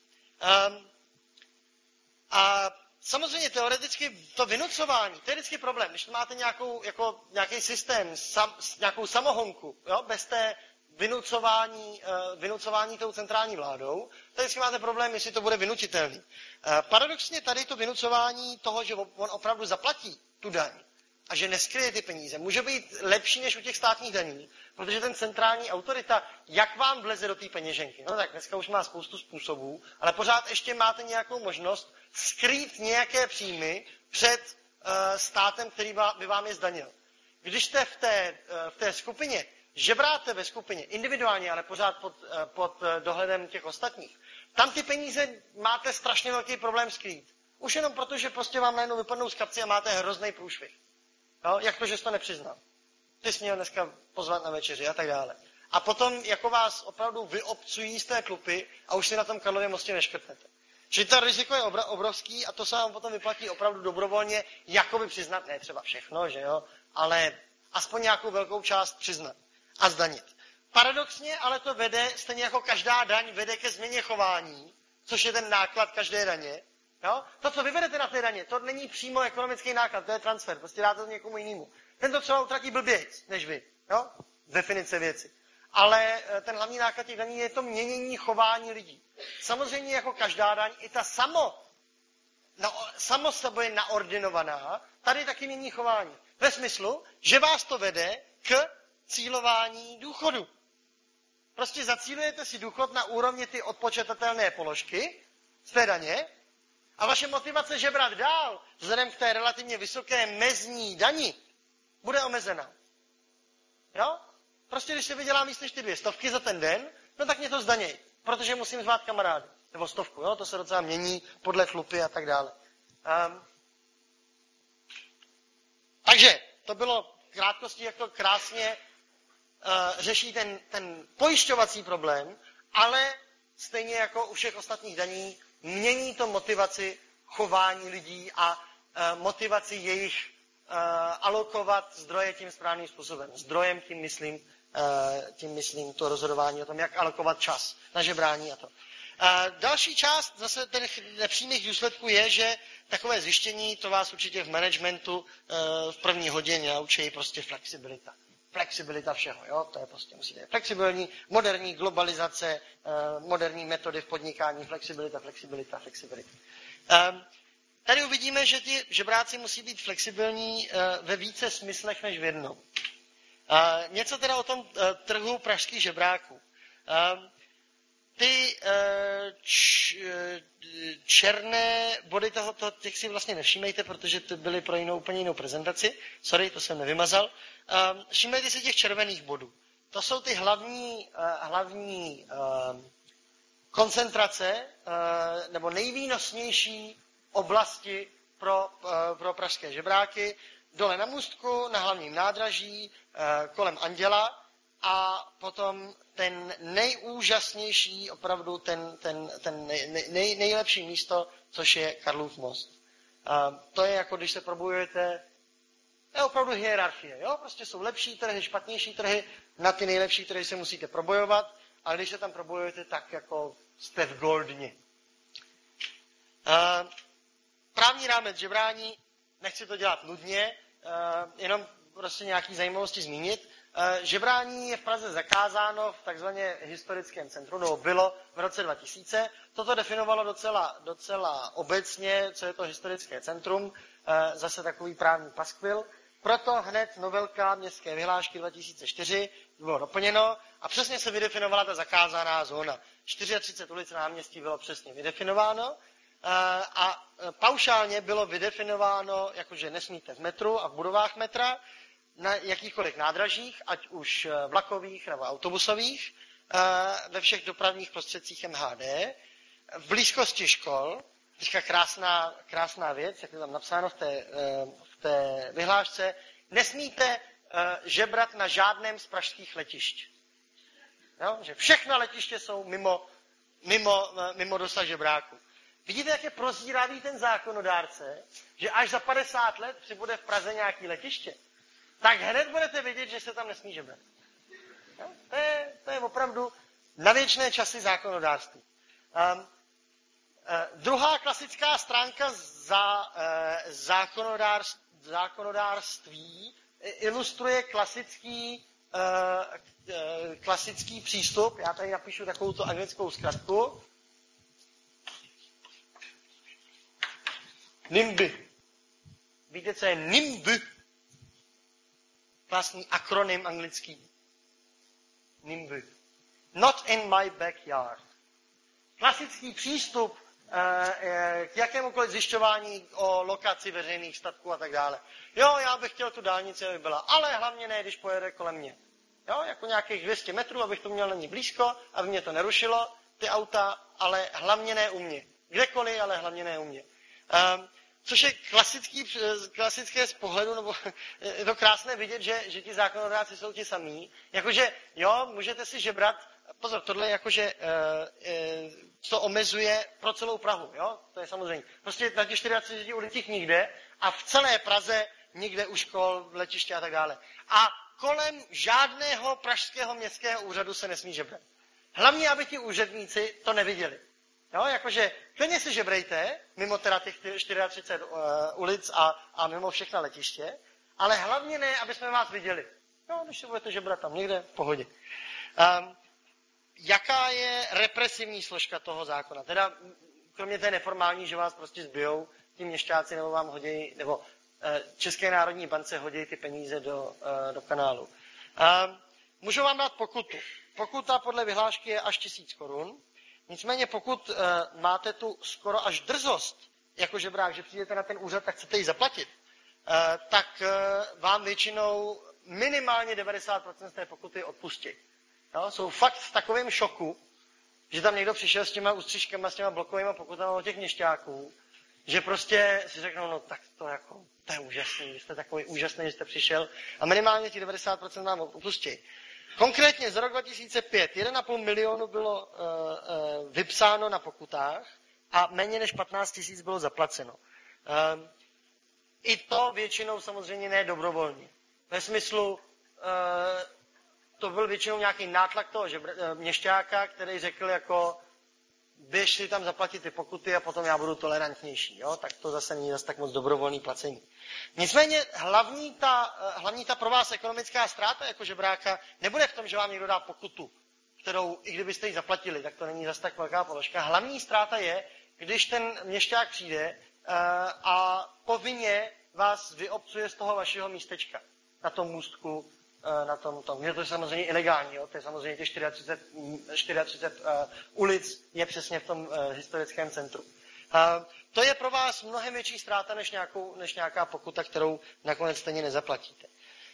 A samozřejmě teoreticky to vynucování, to je vždycky problém. Když máte nějaký systém, nějakou samohonku, jo? Bez té vynucování tou centrální vládou, tak vždycky máte problém, jestli to bude vynutitelný. Paradoxně tady to vynucování toho, že on opravdu zaplatí tu daň a že neskryje ty peníze, může být lepší než u těch státních daní, protože ten centrální autorita, jak vám vleze do té peněženky? No tak dneska už má spoustu způsobů, ale pořád ještě máte nějakou možnost skrýt nějaké příjmy před státem, který by vám je zdanil. Když jste v té skupině, žebráte ve skupině, individuálně, ale pořád pod dohledem těch ostatních, tam ty peníze máte strašně velký problém skrýt. Už jenom proto, že prostě vám najednou vypadnou z kapsy a máte hrozný průšvih. Jo? Jak to, že jsi to nepřiznal? Ty jsi měl dneska pozvat na večeři a tak dále. A potom jako vás opravdu vyobcují z té tlupy a už si na tom Karlově mostě neškrtnete. Čili to riziko je obrovský a to se vám potom vyplatí opravdu dobrovolně, jakoby přiznat, ne třeba všechno, že jo, ale aspoň nějakou velkou část přiznat a zdanit. Paradoxně, ale to vede, stejně jako každá daň, vede ke změně chování, což je ten náklad každé daně. Jo? To, co vyvedete na té daně, to není přímo ekonomický náklad, to je transfer, prostě dáte to někomu jinému. Ten to třeba utratí blbějc, než vy. Jo? Definice věci. Ale ten hlavní náklad těch daní je to měnění chování lidí. Samozřejmě jako každá daň, i ta samo sebou naordinovaná, tady taky mění chování. Ve smyslu, že vás to vede k cílování důchodu. Prostě zacílujete si důchod na úrovni ty odpočetatelné položky z té daně a vaše motivace žebrat dál, vzhledem k té relativně vysoké mezní dani, bude omezená. Jo? Prostě když si vydělám víc než ty 200 za ten den, no tak mě to zdaněj, protože musím zvát kamarády. Nebo 100, jo? To se docela mění podle tlupy a tak dále. Takže to bylo v krátkosti, jak to krásně řeší ten pojišťovací problém, ale stejně jako u všech ostatních daní mění to motivaci chování lidí a motivaci jejich alokovat zdroje tím správným způsobem. Zdrojem tím myslím to rozhodování o tom, jak alokovat čas na žebrání a to. Další část zase těch nepřímých důsledků je, že takové zjištění, to vás určitě v managementu v první hodině naučí prostě flexibilita. Flexibilita všeho, jo? To je prostě musíte být flexibilní, moderní globalizace, moderní metody v podnikání, flexibilita. Tady uvidíme, že ti žebráci musí být flexibilní ve více smyslech než v jednom. Něco teda o tom trhu pražských žebráků. Ty černé body těch si vlastně nevšímejte, protože ty byly pro úplně jinou prezentaci. Sorry, to jsem nevymazal. Všímejte si těch červených bodů. To jsou ty hlavní koncentrace nebo nejvýnosnější oblasti pro pražské žebráky. Dole na Můstku, na hlavním nádraží, kolem Anděla a potom ten nejúžasnější, opravdu ten nejlepší místo, což je Karlův most. To je jako když se probojujete, je opravdu hierarchie. Jo? Prostě jsou lepší trhy, špatnější trhy, na ty nejlepší trhy se musíte probojovat, ale když se tam probojujete, tak jako jste v goldni. Právní rámec žebrání, nechci to dělat nudně, jenom prostě nějaký zajímavosti zmínit. Žebrání je v Praze zakázáno v takzvaně historickém centru, nebo bylo v roce 2000. Toto definovalo docela obecně, co je to historické centrum, zase takový právní paskvil. Proto hned novelka městské vyhlášky 2004 bylo doplněno a přesně se vydefinovala ta zakázaná zóna. 34 ulic náměstí bylo přesně vydefinováno a paušálně bylo vydefinováno, jakože nesmíte v metru a v budovách metra, na jakýchkoliv nádražích, ať už vlakových nebo autobusových, ve všech dopravních prostředcích MHD, v blízkosti škol, teďka krásná věc, jak je tam napsáno v té vyhlášce, nesmíte žebrat na žádném z pražských letišť. Jo? Že všechna letiště jsou mimo dosah žebráků. Vidíte, jak je prozíravý ten zákonodárce, že až za 50 let přibude v Praze nějaký letiště, tak hned budete vidět, že se tam nesmí žebrat. To je opravdu na věčné časy zákonodárství. Druhá klasická stránka zákonodárství ilustruje klasický přístup. Já tady napíšu takovouto anglickou zkratku. NIMBY. Víte, co je NIMBY? Vlastní akronym anglický. NIMBY. Not in my backyard. Klasický přístup k jakémukoliv zjišťování o lokaci veřejných statků a tak dále. Jo, já bych chtěl tu dálnici, aby byla, ale hlavně ne, když pojede kolem mě. Jo, jako nějakých 200 metrů, abych to měl na ní blízko, aby mě to nerušilo, ty auta, ale hlavně ne u mě. Kdekoliv, ale hlavně ne u mě. Což je klasické z pohledu, nebo je to krásné vidět, že ti zákonodárci jsou ti samí. Jakože, jo, můžete si žebrat, pozor, tohle jakože to omezuje pro celou Prahu, jo, to je samozřejmě. Prostě na těch 44 ulicích nikde a v celé Praze nikde u škol, letiště a tak dále. A kolem žádného pražského městského úřadu se nesmí žebrat. Hlavně, aby ti úředníci to neviděli. Jo, jakože klidně si žebrejte, mimo teda těch 34 ulic a mimo všechna letiště, ale hlavně ne, aby jsme vás viděli. Jo, když si budete žebrat tam někde, v pohodě. Jaká je represivní složka toho zákona? Teda, kromě té neformální, že vás prostě zbijou ti měšťáci, nebo vám hodí, nebo České národní bance hodí ty peníze do kanálu. Můžou vám dát pokutu. Pokuta podle vyhlášky je až 1000 korun. Nicméně pokud máte tu skoro až drzost, jako žebrák, že přijdete na ten úřad, tak chcete ji zaplatit, tak vám většinou minimálně 90% z té pokuty odpustí. No, jsou fakt v takovém šoku, že tam někdo přišel s těma ústřižkama, s těma blokovými pokutami od těch měšťáků, že prostě si řeknou, no tak to je úžasný, že jste takový úžasný, že jste přišel a minimálně těch 90% vám odpustí. Konkrétně za rok 2005 1,5 milionu bylo vypsáno na pokutách a méně než 15 000 bylo zaplaceno. I to většinou samozřejmě ne dobrovolně. Ve smyslu, to byl většinou nějaký nátlak toho měšťáka, který řekl jako, běž si tam zaplatit ty pokuty a potom já budu tolerantnější. Jo? Tak to zase není zase tak moc dobrovolný placení. Nicméně hlavní ta pro vás ekonomická ztráta jako žebráka nebude v tom, že vám někdo dá pokutu, kterou, i kdybyste ji zaplatili, tak to není zase tak velká položka. Hlavní ztráta je, když ten měšťák přijde a povinně vás vyobcuje z toho vašeho místečka na tom můstku, na tom. To je samozřejmě ilegální, jo? To je samozřejmě těch 44 ulic je přesně v tom historickém centru. To je pro vás mnohem větší ztráta než nějaká pokuta, kterou nakonec stejně nezaplatíte.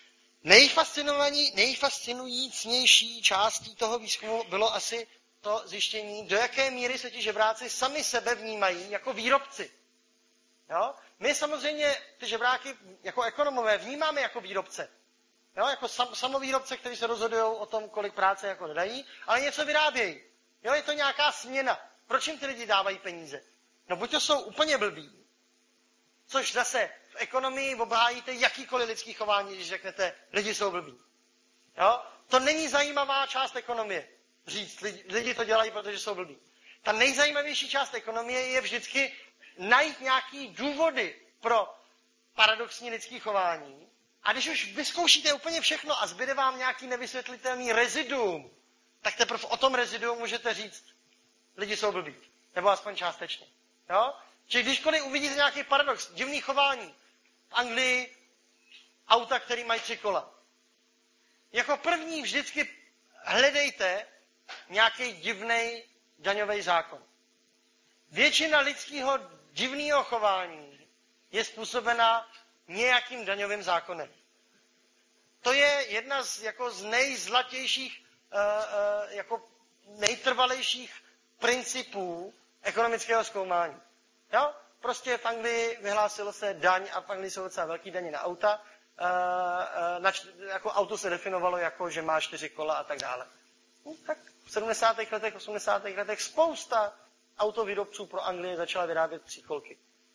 Nejfascinujícnější částí toho výzkumu bylo asi to zjištění, do jaké míry se ti žebráci sami sebe vnímají jako výrobci. Jo? My samozřejmě ty žebráky jako ekonomové vnímáme jako výrobce. Jo? Jako samovýrobce, kteří se rozhodují o tom, kolik práce jako nedají, ale něco vyrábějí. Jo? Je to nějaká směna. Proč jim ty lidi dávají peníze? No buď to jsou úplně blbí, což zase v ekonomii obhájíte jakýkoliv lidský chování, když řeknete, lidi jsou blbí. Jo? To není zajímavá část ekonomie. Říct, lidi to dělají, protože jsou blbí. Ta nejzajímavější část ekonomie je vždycky najít nějaký důvody pro paradoxní lidský chování. A když už vyzkoušíte úplně všechno a zbyde vám nějaký nevysvětlitelný reziduum, tak teprve o tom reziduum můžete říct, lidi jsou blbí. Nebo aspoň částečně. Jo? Čili kdyžkoliv uvidíte nějaký paradox, divný chování, v Anglii auta, který mají 3 kola. Jako první vždycky hledejte nějaký divný daňový zákon. Většina lidského divného chování je způsobena nějakým daňovým zákonem. To je jedna z nejzlatějších, jako nejtrvalejších principů ekonomického zkoumání. Jo? Prostě v Anglii vyhlásilo se daň a v Anglii jsou docela velký daně na auta. Jako auto se definovalo jako, že má 4 kola a tak dále. Tak v 70. letech, 80. letech spousta autovýrobců pro Anglii začala vyrábět příkolky.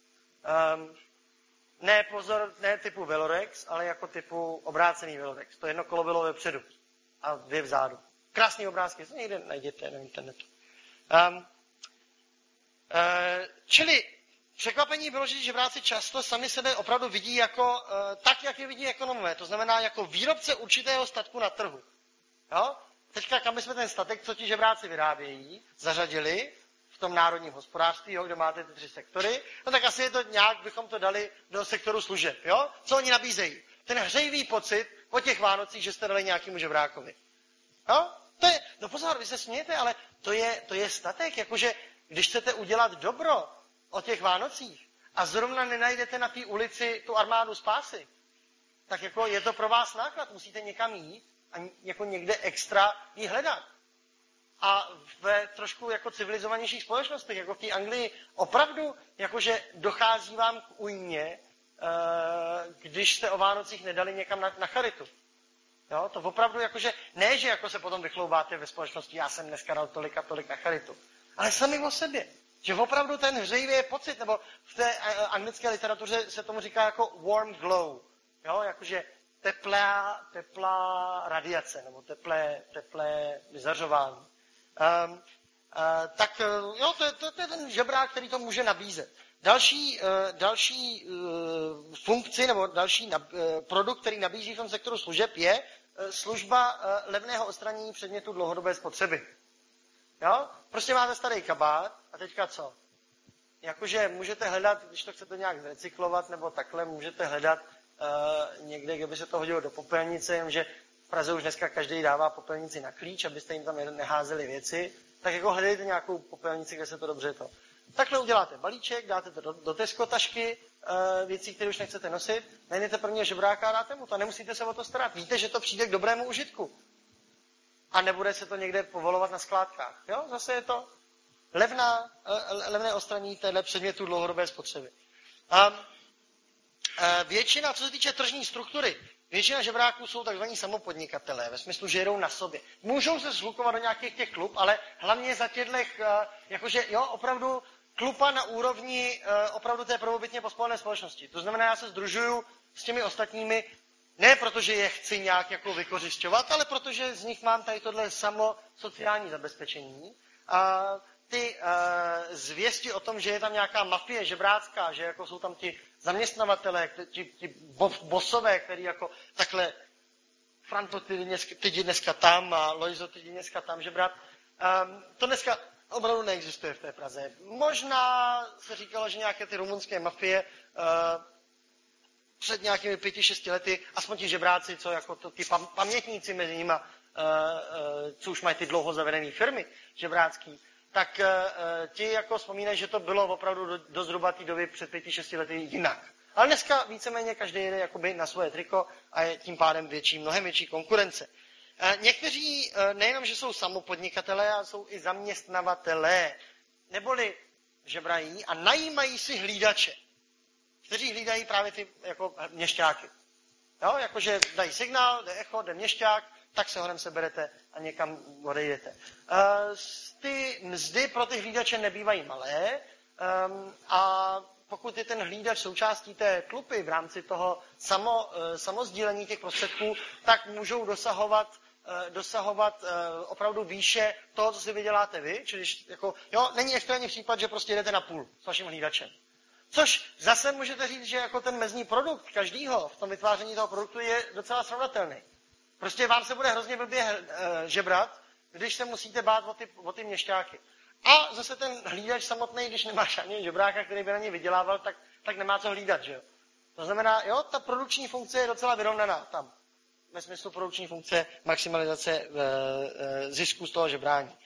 Ne, pozor, ne typu Velorex, ale jako typu obrácený Velorex. To jedno kolo bylo vepředu a 2 vzadu. Krásný obrázky, to někde najděte na internetu. Čili překvapení bylo, že žebráci často sami sebe opravdu vidí jako tak, jak je vidí ekonomové. To znamená jako výrobce určitého statku na trhu. Jo? Teďka, kam jsme ten statek, co ti žebráci vyrábějí, zařadili v tom národním hospodářství, jo, kde máte ty 3 sektory, no tak asi je to nějak, bychom to dali do sektoru služeb. Jo? Co oni nabízejí? Ten hřejivý pocit po těch Vánocích, že jste dali nějakému žebrákovi. Jo? To je, no pozor, vy se smějete, ale to je statek, jakože když chcete udělat dobro o těch Vánocích a zrovna nenajdete na té ulici tu armádu spásy, tak jako je to pro vás náklad, musíte někam jít a jako někde extra ji hledat. A ve trošku jako civilizovanějších společnostech, jako v té Anglii, opravdu jakože dochází vám k újmě, když jste o Vánocích nedali někam na charitu. Jo, to opravdu jakože, ne, že jako se potom vychloubáte ve společnosti, já jsem dneska dal tolik a tolik na charitu, ale sami o sobě. Že opravdu ten hřejivý pocit, nebo v té anglické literatuře se tomu říká jako warm glow. Jo, jakože teplá radiace, nebo teplé vyzařování. Tak jo, to je ten žebrák, který to může nabízet. Další funkci nebo další produkt, který nabízí v tom sektoru služeb, je služba levného odstranění předmětů dlouhodobé spotřeby. Jo? Prostě máte starý kabát a teďka co? Jakože můžete hledat, když to chcete nějak zrecyklovat nebo takhle, můžete hledat někde, kde by se to hodilo do popelnice, jenomže v Praze už dneska každý dává popelnici na klíč, abyste jim tam neházeli věci, tak jako hledejte nějakou popelnici, kde se to dobře to. Takhle uděláte balíček, dáte to do Tesco tašky, věcí, které už nechcete nosit, najdete prvního žebráka a dáte mu to. Nemusíte se o to starat. Víte, že to přijde k dobrému užitku. A nebude se to někde povolovat na skládkách. Jo? Zase je to levné odstranění téhle předmětu dlouhodobé spotřeby. Většina, co se týče tržní struktury, většina žebráků jsou takzvaní samopodnikatelé, ve smyslu, že jedou na sobě. Můžou se zhlukovat do nějakých těch klub, ale hlavně za těchto, jakože jo, opravdu klupa na úrovni opravdu té prvobytně pospolené společnosti. To znamená, já se sdružuju s těmi ostatními, ne protože je chci nějak jako vykořisťovat, ale protože z nich mám tady tohle samosociální zabezpečení. Ty zvěsti o tom, že je tam nějaká mafie žebrácká, že jako jsou tam ti zaměstnavatelé, ti bosové, který jako takhle Franto, ty jdi dneska tam a Lojzo, ty jdi dneska tam žebrat. To dneska opravdu neexistuje v té Praze. Možná se říkalo, že nějaké ty rumunské mafie před nějakými 5-6 lety, aspoň ti žebráci, co jako ty pamětníci mezi nimi, co už mají ty dlouho zavedené firmy žebrácký, tak ti jako vzpomínají, že to bylo opravdu do zhruba té doby před 5-6 lety jinak. Ale dneska víceméně každý jede jakoby na svoje triko a je tím pádem mnohem větší konkurence. Někteří nejenom, že jsou samopodnikatelé, ale jsou i zaměstnavatelé, neboli žebrají a najímají si hlídače, kteří hlídají právě ty jako měšťáky. Jo, jakože dají signál, jde echo, jde měšťák, tak se honem seberete a někam odejdete. Ty mzdy pro ty hlídače nebývají malé a pokud je ten hlídač součástí té tlupy v rámci toho samozdílení těch prostředků, tak můžou dosahovat opravdu výše toho, co si vyděláte vy. Čili jako, jo, není extrémní případ, že prostě jdete na půl s vaším hlídačem. Což zase můžete říct, že jako ten mezní produkt každýho v tom vytváření toho produktu je docela srovnatelný. Prostě vám se bude hrozně blbě žebrat, když se musíte bát o ty měšťáky. A zase ten hlídač samotný, když nemá žádný žebráka, který by na něj vydělával, tak nemá co hlídat, že jo. To znamená, jo, ta produkční funkce je docela vyrovnaná tam. Ve smyslu produkční funkce maximalizace zisku z toho žebrání.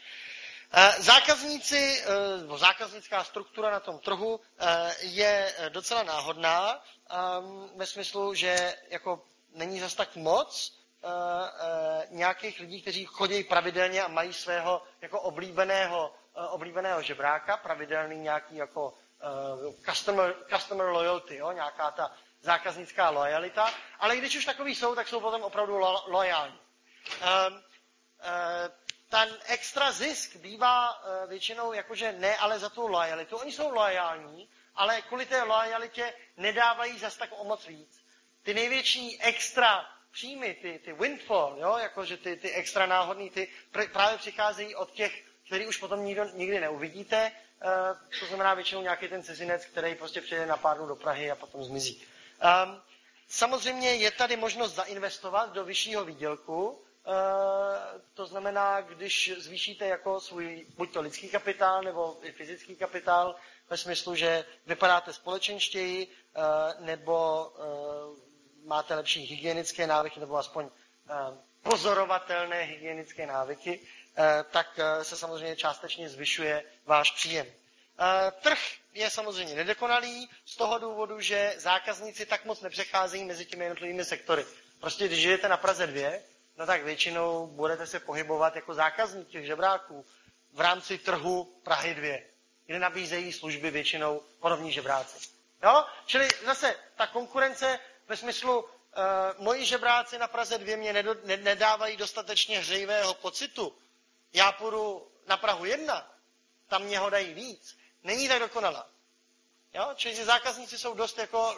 Zákaznická struktura na tom trhu je docela náhodná, ve smyslu, že jako není zas tak moc nějakých lidí, kteří chodí pravidelně a mají svého jako oblíbeného žebráka, pravidelný nějaký jako customer loyalty, jo, nějaká ta zákaznická lojalita, ale když už takový jsou, tak jsou potom opravdu loajální. ten extra zisk bývá většinou jakože ne, ale za tu lojalitu. Oni jsou loajální, ale kvůli té lojalitě nedávají zas tak o moc víc. Ty největší extra příjmy, ty windfall, jo, jakože ty extra náhodný, ty právě přicházejí od těch, který už potom nikdy neuvidíte, to znamená většinou nějaký ten cizinec, který prostě přijde na pár dnů do Prahy a potom zmizí. Samozřejmě je tady možnost zainvestovat do vyššího výdělku, to znamená, když zvýšíte jako svůj buď to lidský kapitál nebo i fyzický kapitál, ve smyslu, že vypadáte společenštěji, nebo máte lepší hygienické návyky, nebo aspoň pozorovatelné hygienické návyky, tak se samozřejmě částečně zvyšuje váš příjem. Trh je samozřejmě nedokonalý z toho důvodu, že zákazníci tak moc nepřecházejí mezi těmi jednotlivými sektory. Prostě když žijete na Praze 2, no tak většinou budete se pohybovat jako zákazník těch žebráků v rámci trhu Prahy 2, kde nabízejí služby většinou podobní žebráci. Jo? Čili zase ta konkurence ve smyslu moji žebráci na Praze 2 mě nedávají dostatečně hřejivého pocitu. Já půjdu na Prahu 1, tam mě ho dají víc. Není tak dokonalá. Jo? Čili zákazníci jsou dost jako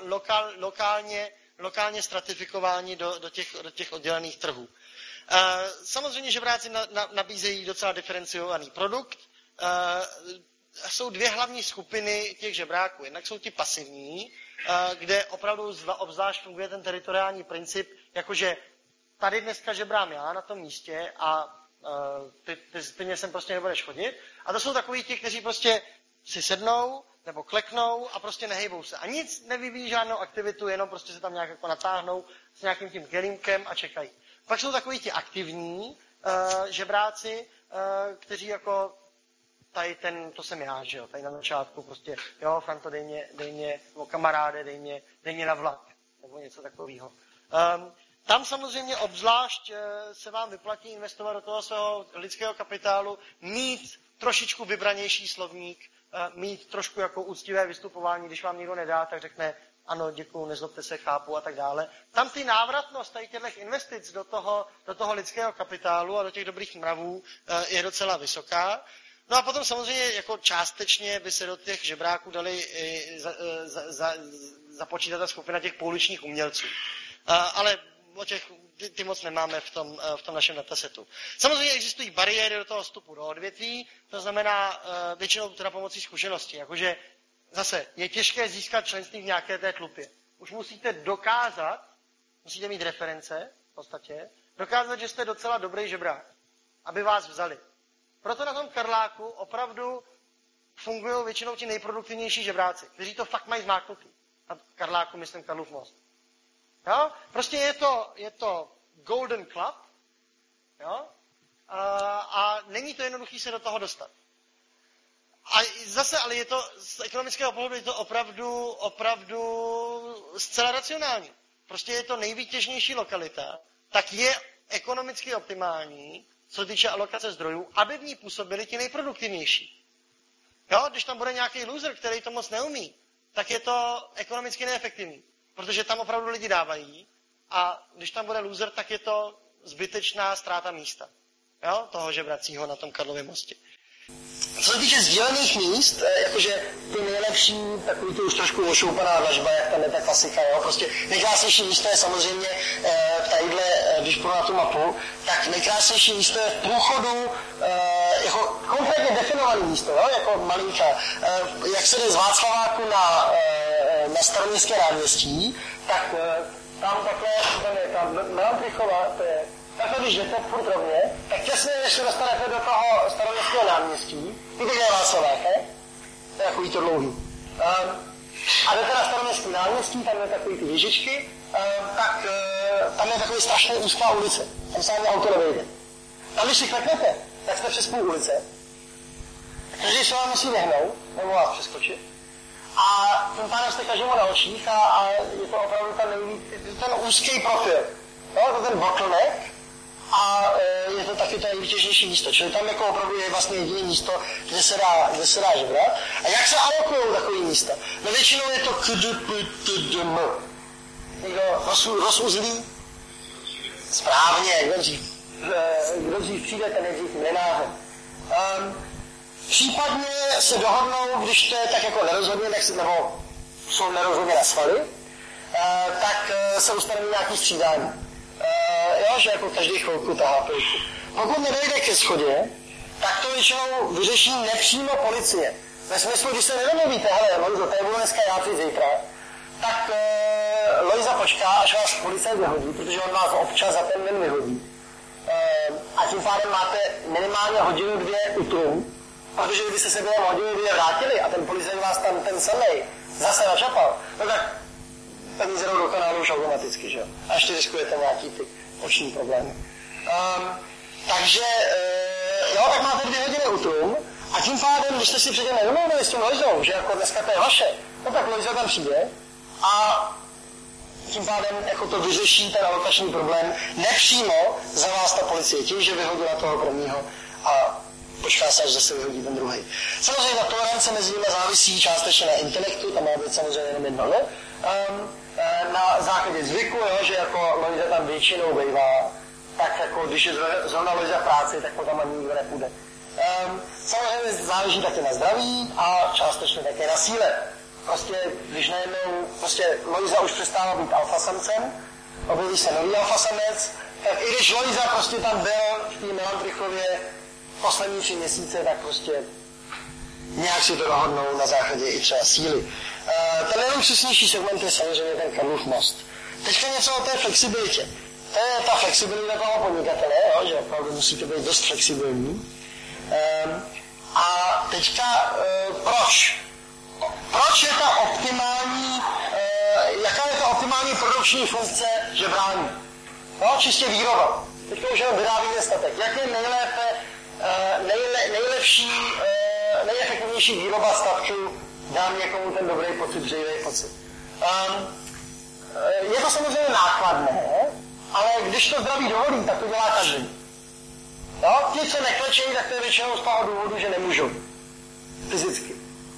lokálně stratifikováni do těch oddělených trhů. Samozřejmě žebráci nabízejí docela diferenciovaný produkt. Jsou dvě hlavní skupiny těch žebráků. Jednak jsou ti pasivní, kde opravdu obzvlášť funguje ten teritoriální princip, jakože tady dneska žebrám já na tom místě a ty mě sem prostě nebudeš chodit. A to jsou takoví ti, kteří prostě si sednou nebo kleknou a prostě nehejbou se. A nic nevyvíjí žádnou aktivitu, jenom prostě se tam nějak jako natáhnou s nějakým tím kelímkem a čekají. Pak jsou takoví ti aktivní žebráci, kteří jako tady to jsem já, že jo, tady na začátku prostě, jo, Franto, dej mě, nebo kamaráde, dej mě na vlak, nebo něco takového. Tam samozřejmě obzvlášť se vám vyplatí investovat do toho svého lidského kapitálu, mít trošičku vybranější slovník, mít trošku jako úctivé vystupování, když vám nikdo nedá, tak řekne ano, děkuju, nezlobte se, chápu a tak dále. Tam ty návratnost tady těchto investic do toho lidského kapitálu a do těch dobrých mravů je docela vysoká. No a potom samozřejmě jako částečně by se do těch žebráků dali započítat ta skupina těch pouličních umělců. Ale o těch ty moc nemáme v tom našem datasetu. Samozřejmě existují bariéry do toho vstupu do odvětví, to znamená většinou teda pomocí zkušenosti. Jakože zase je těžké získat členství v nějaké té tlupě. Už musíte mít reference v podstatě, dokázat, že jste docela dobrý žebrák, aby vás vzali. Proto na tom Karláku opravdu fungují většinou ti nejproduktivnější žebráci, kteří to fakt mají zmáknutý. Na Karláku myslím Karlův most. Jo? Prostě je to Golden Club, jo? A není to jednoduché se do toho dostat. A zase, ale je to z ekonomického pohledu je to opravdu zcela racionální. Prostě je to nejvýtěžnější lokalita, tak je ekonomicky optimální, co týče alokace zdrojů, aby v ní působili ti nejproduktivnější. Jo? Když tam bude nějaký loser, který to moc neumí, tak je to ekonomicky neefektivní. Protože tam opravdu lidi dávají a když tam bude loser, tak je to zbytečná ztráta místa. Jo? Toho žebracího na tom Karlově mostě. Co se týče sdílených míst, jakože ty nejlepší, takový to už trošku ošoupaná dlažba, jak tam je ta klasika, jo? Prostě nejkrásnější místo je samozřejmě tadyhle, když půjdu na tu mapu, tak nejkrásnější místo je v průchodu, jako konkrétně definované místo, jo? Jako malinka. Jak se jde z Václaváku na Staroměstské náměstí, tak tam takhle, tam Melantrichova, to je takhle, když jdete furt rovně, tak těsně, než se dostanete do toho Staroměstského náměstí, víte, kde je Václavák, ne? To je takový to dlouhý. A jdete na Staroměstské náměstí, tam je takový ty věžičky, tak tam je takový strašně úzká ulice. Tam se ani auto nevejde. Tam, když si kleknete, tak jste přes půl ulice. Každý se vám musí vyhnout, nebo vás přeskočit. A tím pádem jste každému na očích a je to opravdu ten úzký profil. No, to ten bottleneck a je to taky to nejvytěžnější místo. Čili tam jako opravdu je vlastně jediné místo, kde se dá žebrat. A jak se alokují takové místa? No většinou je to KDPTDM. Někdo rozuzlí? Správně, jak dřív. kdo dřív přijde, ten je dřív mlynářem. Případně se dohodnou, když to je tak jako nerozhodně, nebo jsou nerozhodně na svaly, tak se ustanoví nějaký střídání. Jo, že jako každý chvilku tahá pojku. Pokud nedojde ke shodě, tak to většinou vyřeší nepřímo policie. Ve smyslu, když se nedomluvíte, hele, Lojzo, tady budu dneska já přijít zítra, tak Lojza počká, až vás policajt vyhodí, protože on vás občas za ten den vyhodí. A tím pádem máte minimálně hodinu, dvě utrum, protože kdybyste se během hodiny, dvě vrátili a ten policajt vás tam ten samej zase načapal, no tak peníze jdou do kanálu už automaticky, že jo? A ještě riskujete nějaký ty oční problémy. Takže, jo, tak máte 2 hodiny utrum a tím pádem, když jste si předtím nedomluvili s tím Lojzou, že jako dneska to je vaše, no tak Lojza tam přijde a tím pádem jako to vyřeší ten alokační problém nepřímo za vás ta policie tím, že vyhodila toho prvního a počká se, až zase vyhodí ten druhý. Samozřejmě ta tolerance mezi nimi závisí částečně na intelektu, tam má být samozřejmě jenom jedno, ne? Na základě zvyku, jo, že jako Lojza tam většinou bývá, tak jako když je zrovna Lojza v práci, tak potom ani nikdo nepůjde. Samozřejmě záleží také na zdraví a částečně také na síle. Prostě, když najednou, prostě Lojza už přestává být alfasamcem, objeví se nový alfasamec, tak i když Lojza prostě tam byl v té Melantrichově poslední 3 měsíce, tak prostě nějak si to dohodnou na základě i třeba síly. Ten nejluxusnější segment je samozřejmě ten Karlův most. Teďka něco o té flexibilitě. To je ta flexibilita toho podnikatele, jo, že opravdu musíte být dost flexibilní. A teďka proč? Proč je ta optimální, jaká je ta optimální produkční funkce žebrání? No, čistě výroba. Teďka už jenom vyrábíme statek. Jak je nejlepší, nejefektivnější výroba statku dám někomu ten dobrý pocit, břejivý pocit? Je to samozřejmě nákladné, ale když to zdraví dovolí, tak to dělá každý. Jo? Ti, co neklečejí, tak to je většinou z toho důvodu, že nemůžou. Fyzicky.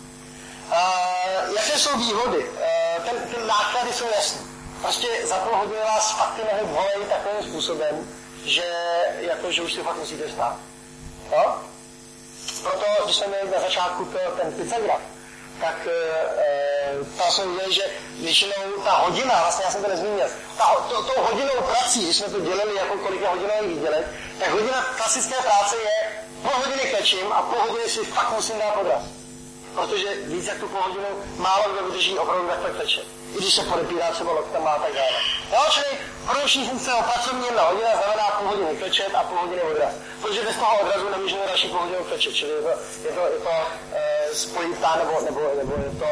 Jaké jsou výhody? Ty náklady jsou jasné. Prostě za půl hodiny vás fakt ty nohy bolejí takovým způsobem, že už si fakt musíte vstát. Jo? Proto, když jsme měli na začátku ten pizzagraf, tak tam jsme viděli, že většinou ta hodina, vlastně já jsem to nezmínil, tou hodinou prací, když jsme to dělali jako kolik je hodinový výdělek, tak hodina klasické práce je půl hodiny klečím a půl hodiny si fakt musím dát podraz. Protože víc jak tu půl hodinu málo kdo vydrží opravdu takhle kleče. I když se podepírá třeba loktama a tak dále. Jo, čili produkční funkce o pracovní 1 hodina znamená půl hodiny klečet a půl hodiny odraz. Protože bez toho odrazu nemůžeme další půl hodinu klečet. Čili je to spojitá nebo je to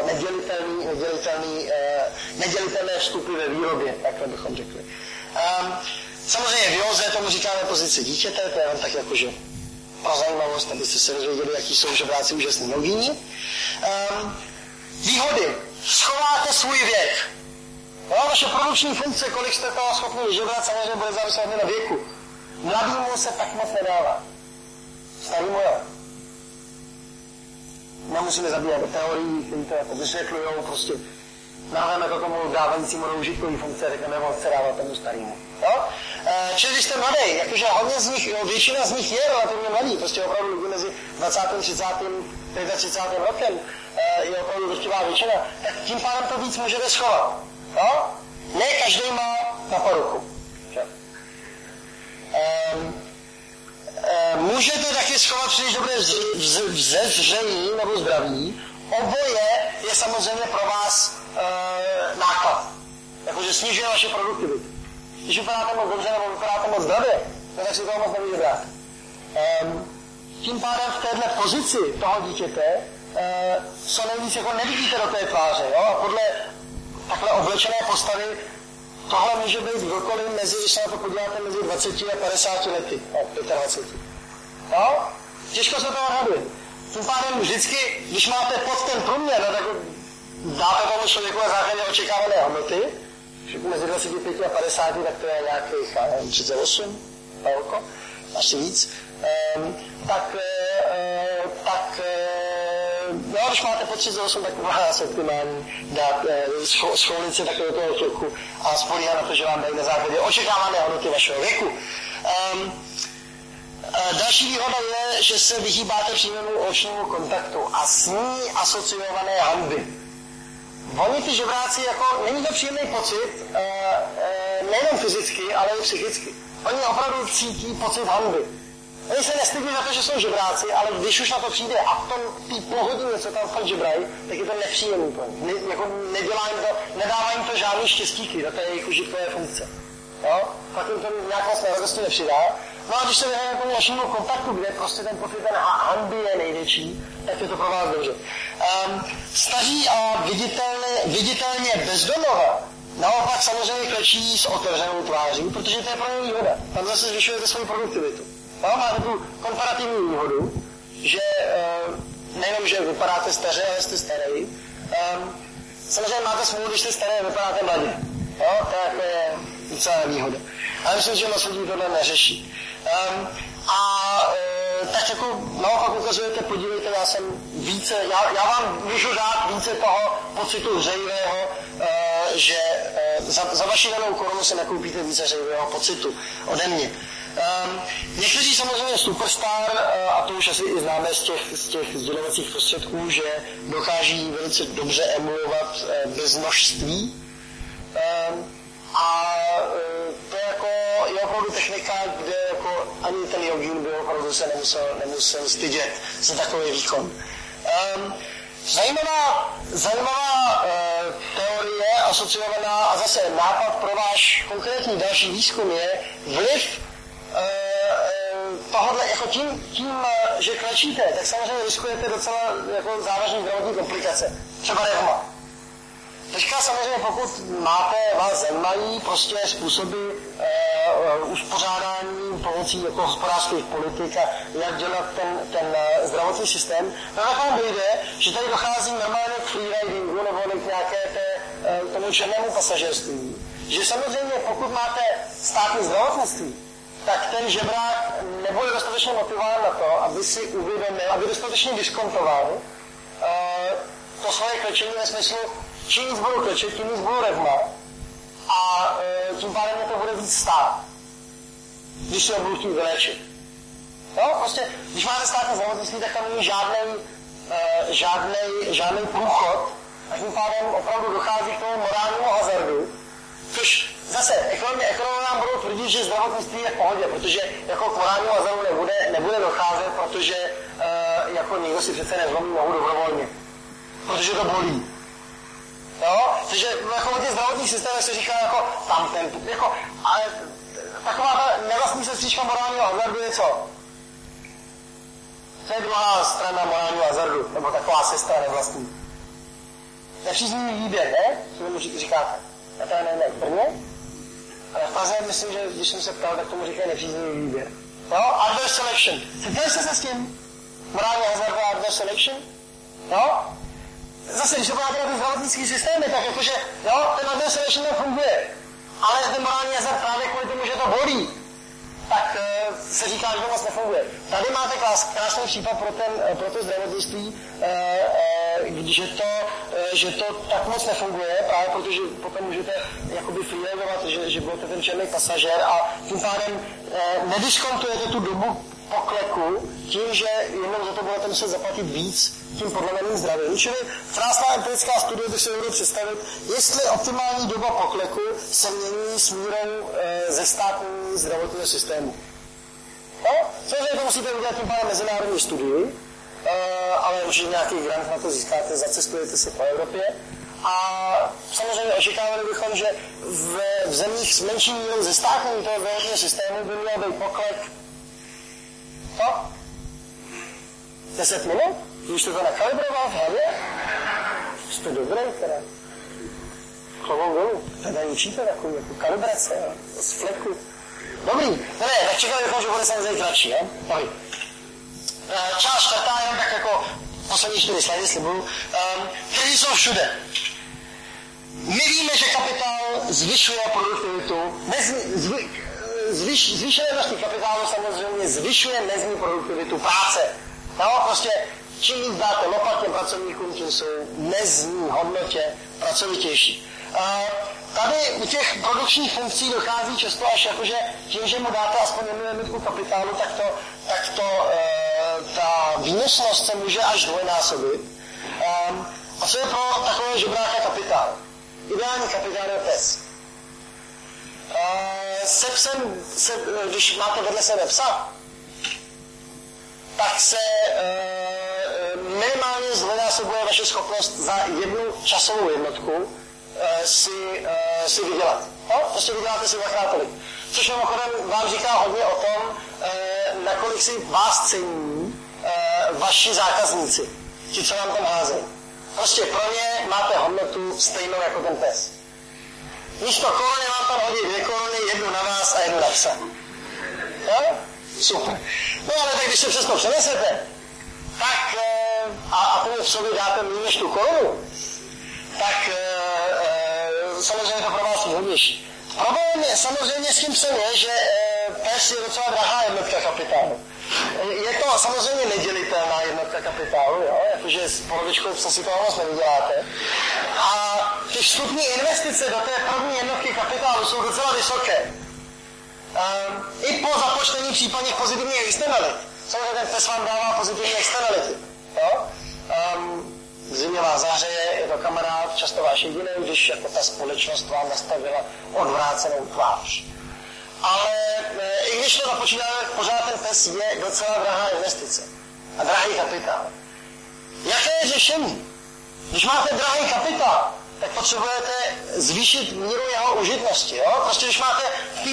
nedělitelné vstupy ve výrobě, takhle bychom řekli. Samozřejmě v józe tomu říkáme pozice dítěte, to je jenom tak jakože pro zajímavost, abyste se dozvěděli, jaký jsou žebráci úžasný logíni. Výhody. Schováte svůj věk. Jo, vaše produkční funkce, kolik jste toho schopni vyžebrat, samozřejmě bude záviset na věku. Mladýmu se tak moc nedává. Starýmu jo. Nemusíme zabíjat do teorií, které to jako vysvětlujou, prostě náhleme to tomu dávajícímu do užitkový funkce, řekneme, moc se dávat tomu starýmu. Jo? Čili když jste mladý, jakože hodně z nich, většina z nich je relativně mladý, prostě opravdu lidi mezi 20. 30. 35. rokem je opravdu drtivá většina, tak tím pádem to víc můžete schovat. Jo? Ne každý má na poruchu. Můžete taky schovat příliš dobré vzezření nebo zdraví. Oboje je samozřejmě pro vás náklad. Jakože snižuje vaše produktivitu. Když vypadáte moc dobře nebo vypadáte moc zdravě, tak si toho moc nevíte brát. Tím pádem v téhle pozici toho dítěte co nejvíc jako nevidíte do té tváře. Jo? A podle takhle oblečené postavy tohle může být kdokoliv mezi, když se na to podíváte, mezi 20 a 50 lety. No, 25. Jo? Těžko se to odhaduje. Tím pádem vždycky, když máte pod ten průměr, no, tak dáte tomu člověku na základě očekávané hodnoty, mezi 25 a 50, tak to je nějakých 38, velko, asi víc. No, když máte po 38, tak vás optimální dát schoulit se takhle do toho chvilku a spolíhat na to, že vám dají na základě očekávané hodnoty vašeho věku. Další výhoda je, že se vyhýbáte přímému očnímu kontaktu a s ní asociované hanby. Oni ty žebráci, jako, není to příjemný pocit, nejenom fyzicky, ale i psychicky. Oni opravdu cítí pocit hanby. Oni se nestydí za to, že jsou žebráci, ale když už na to přijde a v tom té půl hodině, co tam fakt žebrají, tak je to nepříjemný pro ně. Jako nedává jim to žádný štěstíky, to je jejich užitkové funkce. Jo? Pak jim to nějak moc radosti nepřidá. No a když se vyhraje tomu našemu kontaktu, kde prostě ten pocit ten hanby je největší, tak je to pro vás dobře. Staří a viditelně bezdomova naopak samozřejmě klečí s otevřenou tváří, protože to je pro ně výhoda. Tam zase zvyšujete svou produktivitu. No, máte tu komparativní výhodu, že nejenom, že vypadáte staře, ale jste starý. Samozřejmě máte smůlu, když jste starý a vypadáte mladě. Jo, to je docela výhoda. Ale myslím, že moc lidí tohle neřeší. Tak jako naopak ukazujete, podívejte, já jsem více, já vám můžu dát více toho pocitu hřejivého, že za vaši danou korunu se nakoupíte více hřejivého pocitu ode mě. Někteří samozřejmě superstar, a to už asi i známe z těch sdělovacích prostředků, že dokáží velice dobře emulovat bezmnožství. A to jako je opravdu technika, kde jako ani ten jogín by opravdu se nemusel stydět za takový výkon. Zajímavá teorie asociovaná a zase nápad pro váš konkrétní další výzkum je vliv tohodle, jako tím, že klečíte, tak samozřejmě riskujete docela jako závažné zdravotní komplikace, třeba reuma. Teďka samozřejmě, pokud vás zajímají prostě způsoby uspořádání pomocí jako hospodářských politik a jak dělat ten zdravotní systém, tak vám dojde, že tady dochází normálně k freeridingu nebo k nějaké tomu černému pasažerství. Že samozřejmě, pokud máte státní zdravotnictví, tak ten žebrák nebude dostatečně motivován na to, aby si uvědomil, aby dostatečně diskontoval to svoje klečení ve smyslu, čím víc budu klečet, tím víc budu reuma a tím pádem mě to bude víc stát, když se ho budu chtít vyléčit. Jo, prostě, když máte státní zdravotnictví, tak tam není žádný průchod a tím pádem opravdu dochází k tomu morálnímu hazardu, což zase ekonomové nám budou tvrdit, že zdravotnictví je v pohodě, protože jako k morálnímu hazardu nebude docházet, protože jako nikdo si přece nezlomí nohu dobrovolně, protože to bolí. Jo? Takže jako v těch zdravotních systémech se říká jako tam ten, jako, ale taková ta nevlastní sestřička morálního hazardu je co? To je druhá strana morálního hazardu, nebo taková sestra nevlastní. Nepříznivý výběr, ne? Co tomu říkáte? A to ne v Brně? Ale v Praze myslím, že když jsem se ptal, tak tomu říkají nepříznivý výběr. Jo? Adverse selection. Setkali jste se s tím? Morální hazard a adverse selection? Jo? Zase, když se podíváte na ty zdravotnické systémy, tak jakože, jo, ten adverse selection funguje. Ale ten morální hazard právě kvůli tomu, že to bolí, tak se říká, že to moc nefunguje. Tady máte krásný případ pro to zdravotnictví, že to tak moc nefunguje, právě protože potom můžete jakoby freeridovat, že budete ten černý pasažér a tím pádem nediskontujete tu dobu pokleku tím, že jednou za to budete muset zaplatit víc tím podleveným zdravím. Čili krásná empirická studie bych si mohli představit, jestli optimální doba pokleku se mění s mírou ze státního zdravotního systému. No, samozřejmě to musíte udělat tím pádem mezinárodní studii, ale určitě nějaký grant na to získáte, zacestujete si po Evropě. A samozřejmě očekávali bychom, že v zemích s menší mírou ze státního toho zdravotního systému by měl být poklek 10 minut? Když jste to nakalibroval v hlavě? Jste dobrý teda. Klobouk dolů. Teda učíte takovou jako kalibrace, z fleku. Dobrý. Ne, tak čekali bychom, že bude samozřejmě kratší, jo? Dobrý. Část čtvrtá, jenom tak jako poslední 4 slajdy slibuju. Trhy jsou všude. My víme, že kapitál zvyšuje produktivitu. Zvýšené množství kapitálu samozřejmě zvyšuje mezní produktivitu práce. No, prostě čím víc dáte lopat těm pracovníkům, tím jsou mezní hodnotě pracovitější. tady u těch produkčních funkcí dochází často až jakože tím, že mu dáte aspoň 1 jednotku kapitálu, tak ta výnosnost se může až dvojnásobit. A co je pro takového žebráka kapitál? Ideální kapitál je pes. Se psem, když máte vedle sebe psa, tak se minimálně zdvojnásobuje vaše schopnost za jednu časovou jednotku si vydělat. No? Prostě vyděláte si 2x tolik. Což mimochodem vám říká hodně o tom, nakolik si vás cení vaši zákazníci, ti, co vám tam házejí. Prostě pro ně máte hodnotu stejnou jako ten pes. Místo koruny vám tam hodí 2 koruny, 1 na vás a 1 na psa. Jo? Super. No ale tak když se přesto přenesete, tak a tomu psovi dáte méně než tu korunu, tak samozřejmě to pro vás výhodnější. Problém je samozřejmě s tím psem je, že pes je docela drahá jednotka kapitálu. Je to samozřejmě nedělitelná jednotka kapitálu, jo? Jakože s polovičkou psa si toho moc nevyděláte. A ty vstupní investice do té první jednotky kapitálu jsou docela vysoké. I po započtení případných pozitivních externalit. Samozřejmě ten pes vám dává pozitivní externality. Jo? V zimě vás zahřeje, je to kamarád, často váš jediný, když jako ta společnost vám nastavila odvrácenou tvář. Ale i když to započítáme, pořád ten pes je docela drahá investice. A drahý kapitál. Jaké je řešení? Když máte drahý kapitál, tak potřebujete zvýšit míru jeho užitnosti. Jo? Prostě když máte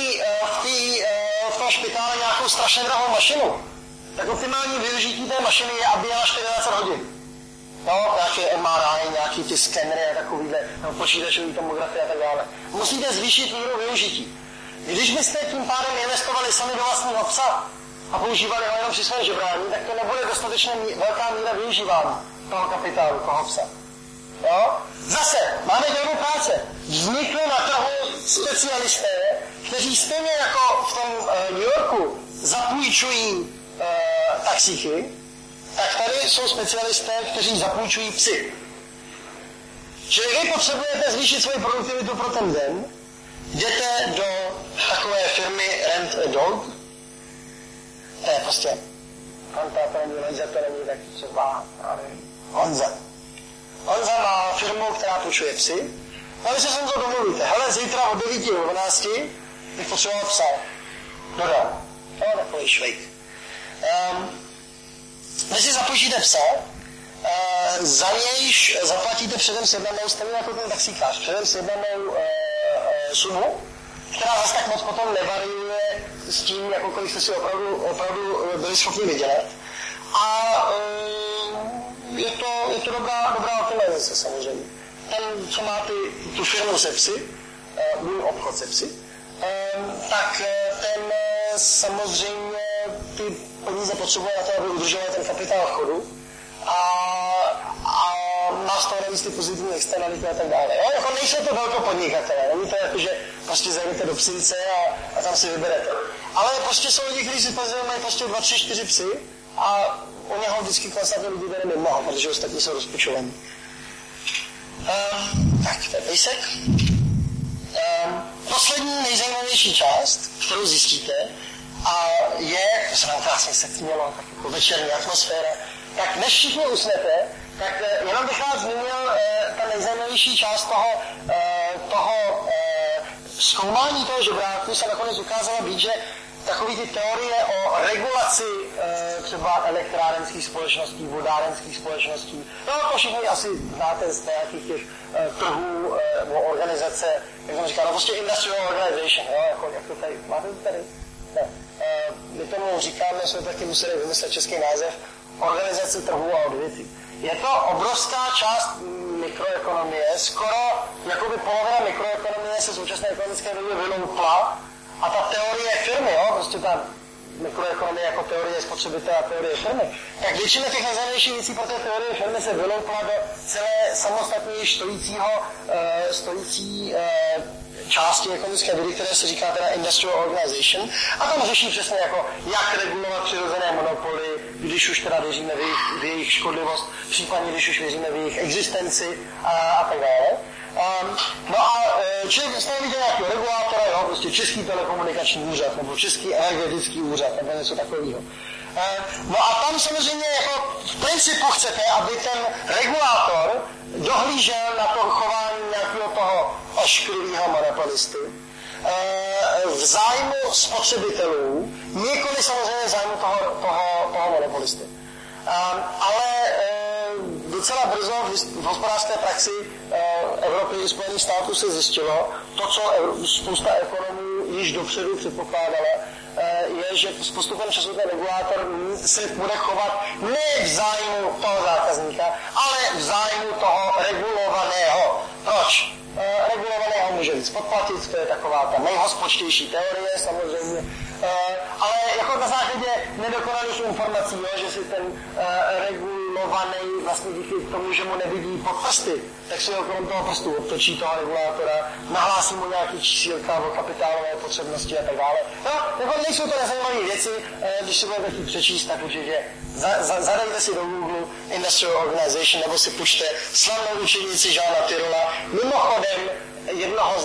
v tom špitále nějakou strašně drahou mašinu, tak optimální využití té mašiny je, aby jela 24 hodin. No, nějaké MRI, nějaký ty skenery a takovýhle, no, počítačové tomografie a tak dále. Musíte zvýšit míru využití. Když byste tím pádem investovali sami do vlastního psa a používali ho jenom při svém žebrání, tak to nebude dostatečně velká míra využívání toho kapitálu, toho psa. Jo? Zase, máme dělbu práce. Vznikly na trhu specialisté, kteří stejně jako v tom New Yorku zapůjčují taxíky, tak tady jsou specialisté, kteří zapůjčují psy. Čili vy potřebujete zvýšit svoji produktivitu pro ten den, jděte do takové firmy Rent a Dog, to je prostě Honza, to není Honza, to není tak třeba Honza. Honza má firmu, která půjčuje psy. A vy se sem to domluvíte. Hele, zítra od 9 do 12 bych potřeboval psa. Dodal. No, takový švejk. Vy si zapůjčíte psa, za nějž zaplatíte předem sjednanou, stejně jako ten taxíkář, předem sjednanou sumu, která zase tak moc potom nevariuje s tím, jako kolik jste si opravdu byli schopni vydělat. A je to dobrá optimalizace samozřejmě. Ten, co má tu firmu se psy, můj obchod se psy, tak ten samozřejmě ty peníze potřebuje na to, aby udržoval ten kapitál v chodu a má z toho navíc ty pozitivní externality a tak dále. Jo? Jako nejsou to velkopodnikatelé, není to jako, že prostě zajdete do psinice a tam si vyberete. Ale prostě jsou lidi, kteří si mají prostě 2, 3, 4 psy a u něho vždycky konstantně lidi bere mnoho, protože ostatní jsou rozpočovaní. Tak, to je pejsek. Poslední nejzajímavější část, kterou zjistíte, a to se nám krásně setmělo, tak jako večerní atmosféra, tak než všichni usnete, tak jenom bych vás zmínil ta nejzajímavější část toho zkoumání toho žebráku se nakonec ukázala být, že takové ty teorie o regulaci třeba elektrárenských společností, vodárenských společností, no to všichni asi znáte z nějakých těch trhů nebo organizace, jak jsem říkal, no prostě industrial organization, jo, jak to tady, máte to tady? Ne. My tomu říkáme, jsme taky museli vymyslet český název, organizace trhů a odvětví. Je to obrovská část mikroekonomie, skoro jakoby polovina mikroekonomie se současné ekonomické době vyloupla a ta teorie firmy, jo, prostě ta mikroekonomie jako teorie spotřebitele a teorie firmy, tak většina těch nejzajímavějších věcí pro té teorie firmy se vyloupla do celé samostatně stojící části ekonomické vědy, které se říká teda industrial organization, a tam řeší přesně jako, jak regulovat přirozené monopoly, když už teda věříme v jejich škodlivost, případně když už věříme v jejich existenci a tak dále. No a Čili jste viděl nějakého regulátora, jo, prostě Český telekomunikační úřad, nebo Český energetický úřad, nebo něco takového. No a tam samozřejmě jako v principu chcete, aby ten regulátor dohlížel na to chování nějakého toho ošklivého monopolisty v zájmu spotřebitelů, nikoli samozřejmě v zájmu toho monopolisty. Ale docela brzo v hospodářské praxi Evropy i Spojených států se zjistilo, to, co spousta ekonomů již dopředu předpokládala, je, že s postupem času ten regulátor se bude chovat ne v zájmu toho zákazníka, ale v zájmu toho regulovaného. Proč? Regulovaného může víc podplatit, to je taková ta nejhospočtější teorie samozřejmě, ale jako na základě nedokonalých informací, jo, že si ten regulovaný vlastně díky tomu, že mu nevidí pod prsty, tak si okolo toho prstu obtočí toho regulátora, nahlásí mu nějaký čísílka o kapitálové potřebnosti a tak dále. No, jako nejsou to nezajímavé věci, když si budete chtít přečíst, tak určitě zadejte si do Google Industrial Organization nebo si pušte slavnou učenici Jeana Tyrola, mimochodem jednoho z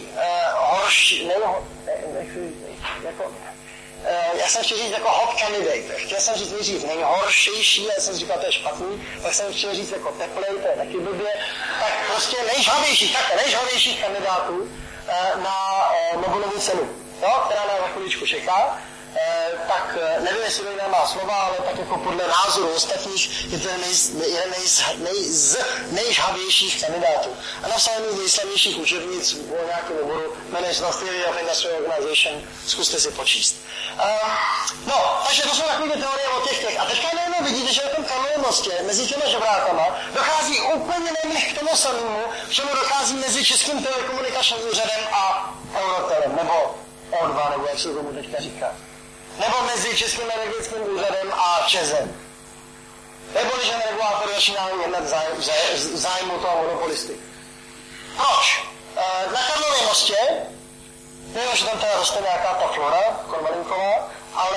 já jsem chtěl říct jako hot candidate, chtěl jsem říct nejdřív nejhoršejší, já jsem říkal, to je špatný, tak jsem chtěl říct jako teplej, to je taky blbě, tak prostě nejžhavějších kandidátů na Nobelovu cenu, jo, která nás za chviličku čeká. Tak nevím, jestli to jiná má slova, ale tak jako podle názoru ostatních je to jeden z nejžhavějších kandidátů. A napsal jednu z nejslavnějších učebnic o nějakém oboru Management Theory of Industrial Organization, zkuste si počíst. No, takže to jsou takové teorie o těch. A teďka najednou vidíte, že na tom Karlově mostě mezi těma žebrákama dochází úplně nejméně k tomu samému, k čemu dochází mezi Českým telekomunikačním úřadem a Eurotelem, nebo O2, nebo jak se tomu teďka říká. Nebo mezi Českým energetickým úřadem a ČEZem. Nebo když ten regulátor začíná jednat v zájmu toho monopolisty. Proč? Na Karlově mostě, nevím, že tam teda roste nějaká ta flora, kormalinková, ale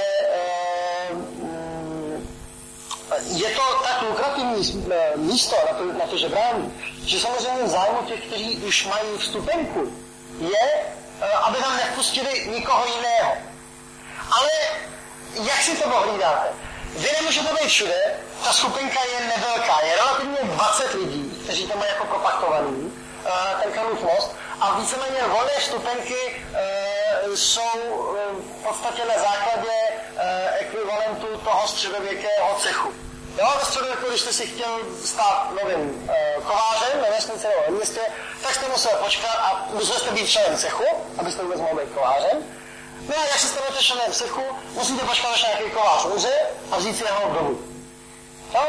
je to tak lukrativní místo na to žebrání, že samozřejmě v zájmu těch, kteří už mají vstupenku, je, aby tam nevpustili nikoho jiného. Ale jak si to ohlídáte? Vy nemůžete být všude, ta skupinka je nevelká, je relativně 20 lidí, kteří tam mají jako kopakovaný, ten Karlův most, a víceméně volné vstupenky jsou v podstatě na základě ekvivalentu toho středověkého cechu. Jo, ve středověku, když jste si chtěl stát novým kovářem na vesnici nebo ve městě, tak jste musel počkat a musel jste být členem cechu, abyste vůbec mohli být kovářem. No a jak se stanete členem cechu, musíte počkat, až nějaký kovář umře a vzít si jeho domů. No,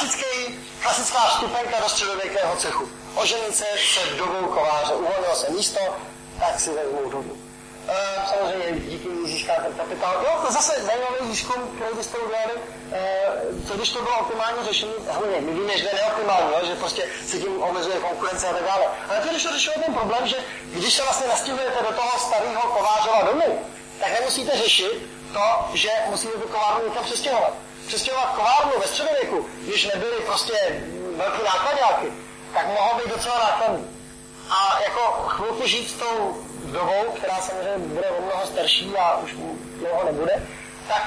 klasická vstupenka do středověkého cechu. Oženit se před vdovou kováře, uvolnilo se místo, tak si vezmou dobu. Samozřejmě díky ní získáte kapitál. Jo, to zase zajímavý výzkum, který byste udělali, co když to bylo optimální řešení, hlavně my víme, že to je neoptimální, že prostě se tím omezuje konkurence a tak dále. Ale to když to řešilo ten problém, že když se vlastně nastěhujete do toho starého kovářova domu, tak nemusíte řešit to, že musíte tu kovárnu někam přestěhovat. Přestěhovat kovárnu ve středověku, když nebyly prostě velký nákladáky, tak mohlo být docela nákladný. A jako chvilku žít s tou vdovou, která samozřejmě bude o mnoho starší a už dlouho nebude, tak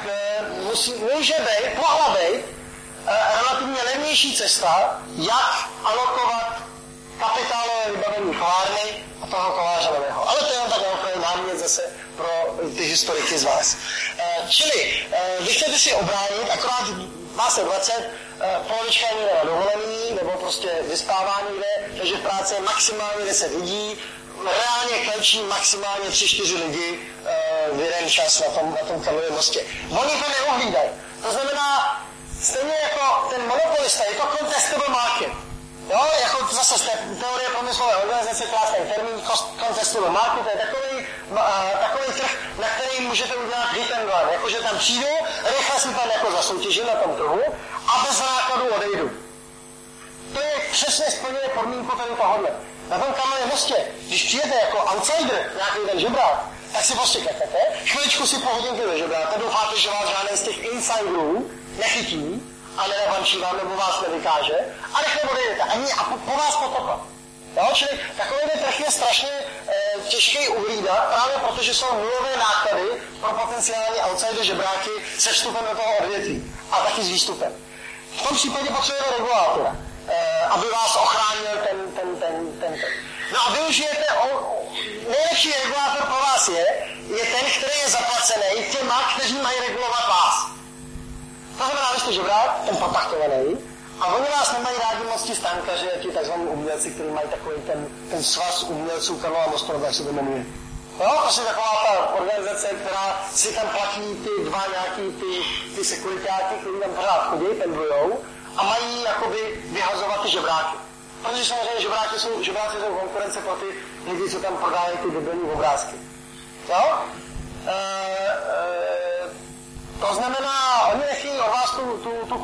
může být, mohla být relativně levnější cesta, jak alokovat kapitálové vybavení kovárny a toho kováře nového. Ale to je jen tak opravdu námět zase pro ty historiky z vás. Čili vy chcete si obránit, akorát vás je 20, polovička je někde na dovolený, nebo prostě vyspává někde, takže v práci je maximálně 10 lidí, reálně klečí maximálně 3-4 lidi v jeden čas na tom Karlově mostě. Oni to neuhlídají. To znamená, stejně jako ten monopolista, je to contestable market. Jo, jako zase z té teorie průmyslové organizace krásný termín, contestable market, to je takový trh, na který můžete udělat hit and run, jakože tam přijdu, rychle si tam jako zasoutěžím na tom trhu a bez nákladu odejdu. To je přesně splněné podmínku tady tohohle. Na tom Karlově mostě, když přijete jako outsider, nějaký ten žebrák, tak si prostě klepete, chviličku si pohodíte do žebráka, doufáte, že vás žádný z těch insiderů nechytí a nenavančí vám nebo vás nevykáže a rychle odejdete a po vás potopa. Jo, čili takový trh je strašně těžký uhlídat, právě protože jsou nulové náklady pro potenciální outsider žebráky se vstupem do toho odvětví a taky s výstupem. V tom případě potřebujeme regulátora, aby vás ochránil ten. No a využijete, nejlepší regulátor pro vás je ten, který je zaplacený těma, kteří mají regulovat vás. To znamená, vy jste žebrák, ten popachtovaný, a oni vás nemají rádi moc ti stánkaři, ti takzvaní umělci, kteří mají takový ten svaz umělců Karlova Mostu, jak se to jmenuje. Jo, prostě taková ta organizace, která si tam platí ty dva nějaký ty sekuritáky, kteří tam pořád chodí, pendlujou a mají jakoby vyhazovat ty žebráky. Protože samozřejmě žebráci jsou konkurence pro ty lidi, co tam prodávají ty debilní obrázky. Jo? To znamená, oni nechtějí od vás tu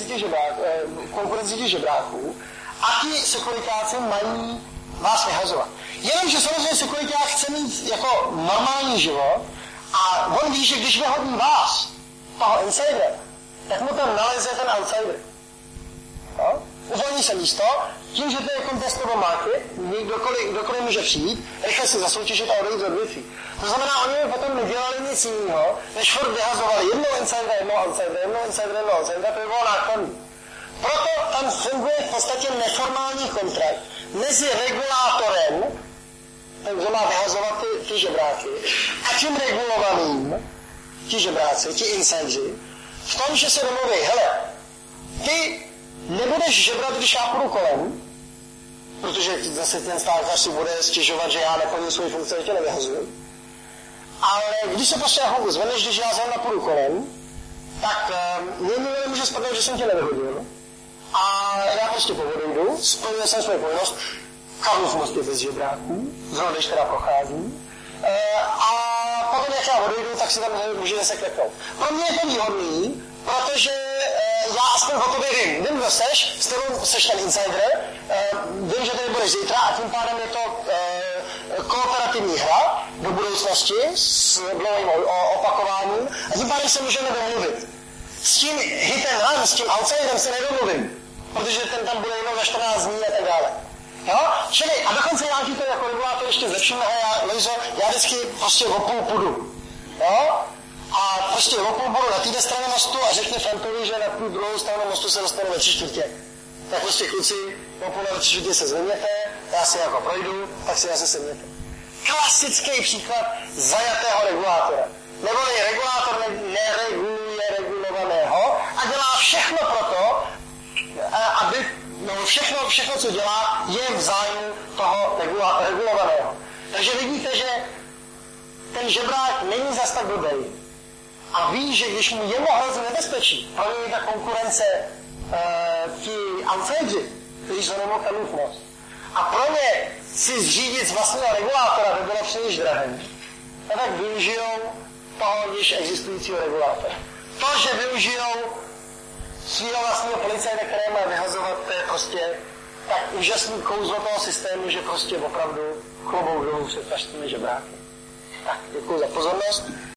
konkurenci těch žebráků a ti sekuritáci mají vás vyhazovat. Jenomže samozřejmě sekuriták chce mít jako normální život a on ví, že když vyhodí vás, toho insidera, tak mu tam naleze ten outsider. No? Uvolní se místo, tím, že to je contestable market, kdokoliv může přijít, rychle si zasoutěžit a odejít z odvětví. To znamená, oni potom nedělali nic jiného, než furt vyhazovali jednou insidera, jednou outsider, to by bylo nákladný. Proto tam funguje v podstatě neformální kontrakt mezi regulátorem, ten, kdo má vyhazovat ty žebráky, a tím regulovaným, ti žebráci, ti insidři, v tom, že se domluví, hele, ty nebudeš žebrat, když já půjdu kolem, protože zase ten stánkař si bude stěžovat, že já neplním svoji funkci, že tě nevyhazuju. Ale když se prostě chvilku zvedneš, když já zrovna půjdu kolem, tak mě nemůže spadnout, že jsem tě nevyhodil. A já prostě odejdu, splnil jsem svou povinnost, Karlův most je bez žebráků, zrovna když teda prochází. A potom, jak já odejdu, tak si tam můžete se klepnout. Pro mě je to výhodný, protože já aspoň o tobě vím, kdo seš, s tebou seš ten insider, vím, že tady budeš zítra a tím pádem je to kooperativní hra do budoucnosti s dlouhým opakováním a tím pádem se můžeme domluvit. S tím hit and run, s tím outsiderem se nedomluvím, protože ten tam bude jenom za 14 dní a tak dále. Jo? Čili, a dokonce já ti to jako regulátor ještě zlepším, já vždycky prostě o půl půjdu. Jo? A prostě o půl budu na této straně mostu a řekne Frantovi, že na tu druhou stranu mostu se dostanu ve 3/4. Tak prostě kluci, o půl na 3/4 se zvedněte, já si jako projdu, tak si zase sedněte. Klasický příklad zajatého regulátora. Neboli regulátor nereguluje regulovaného a dělá všechno proto, aby všechno, co dělá, je v zájmu toho regulovaného. Takže vidíte, že ten žebrák není zas tak blbej. A ví, že když mu jemu hrozí nebezpečí, pro něj ta konkurence ti outsideri, kteří jsou nebo Karlův most. A pro ně si zřídit z vlastního regulátora by bylo příliš drahé. A tak využijou toho již existujícího regulátora. To, že využijou svého vlastního policajta, které má vyhazovat, to je prostě tak úžasný kouzlo toho systému, že prostě opravdu klobouk dolů před každými žebráky. Tak, děkuji za pozornost.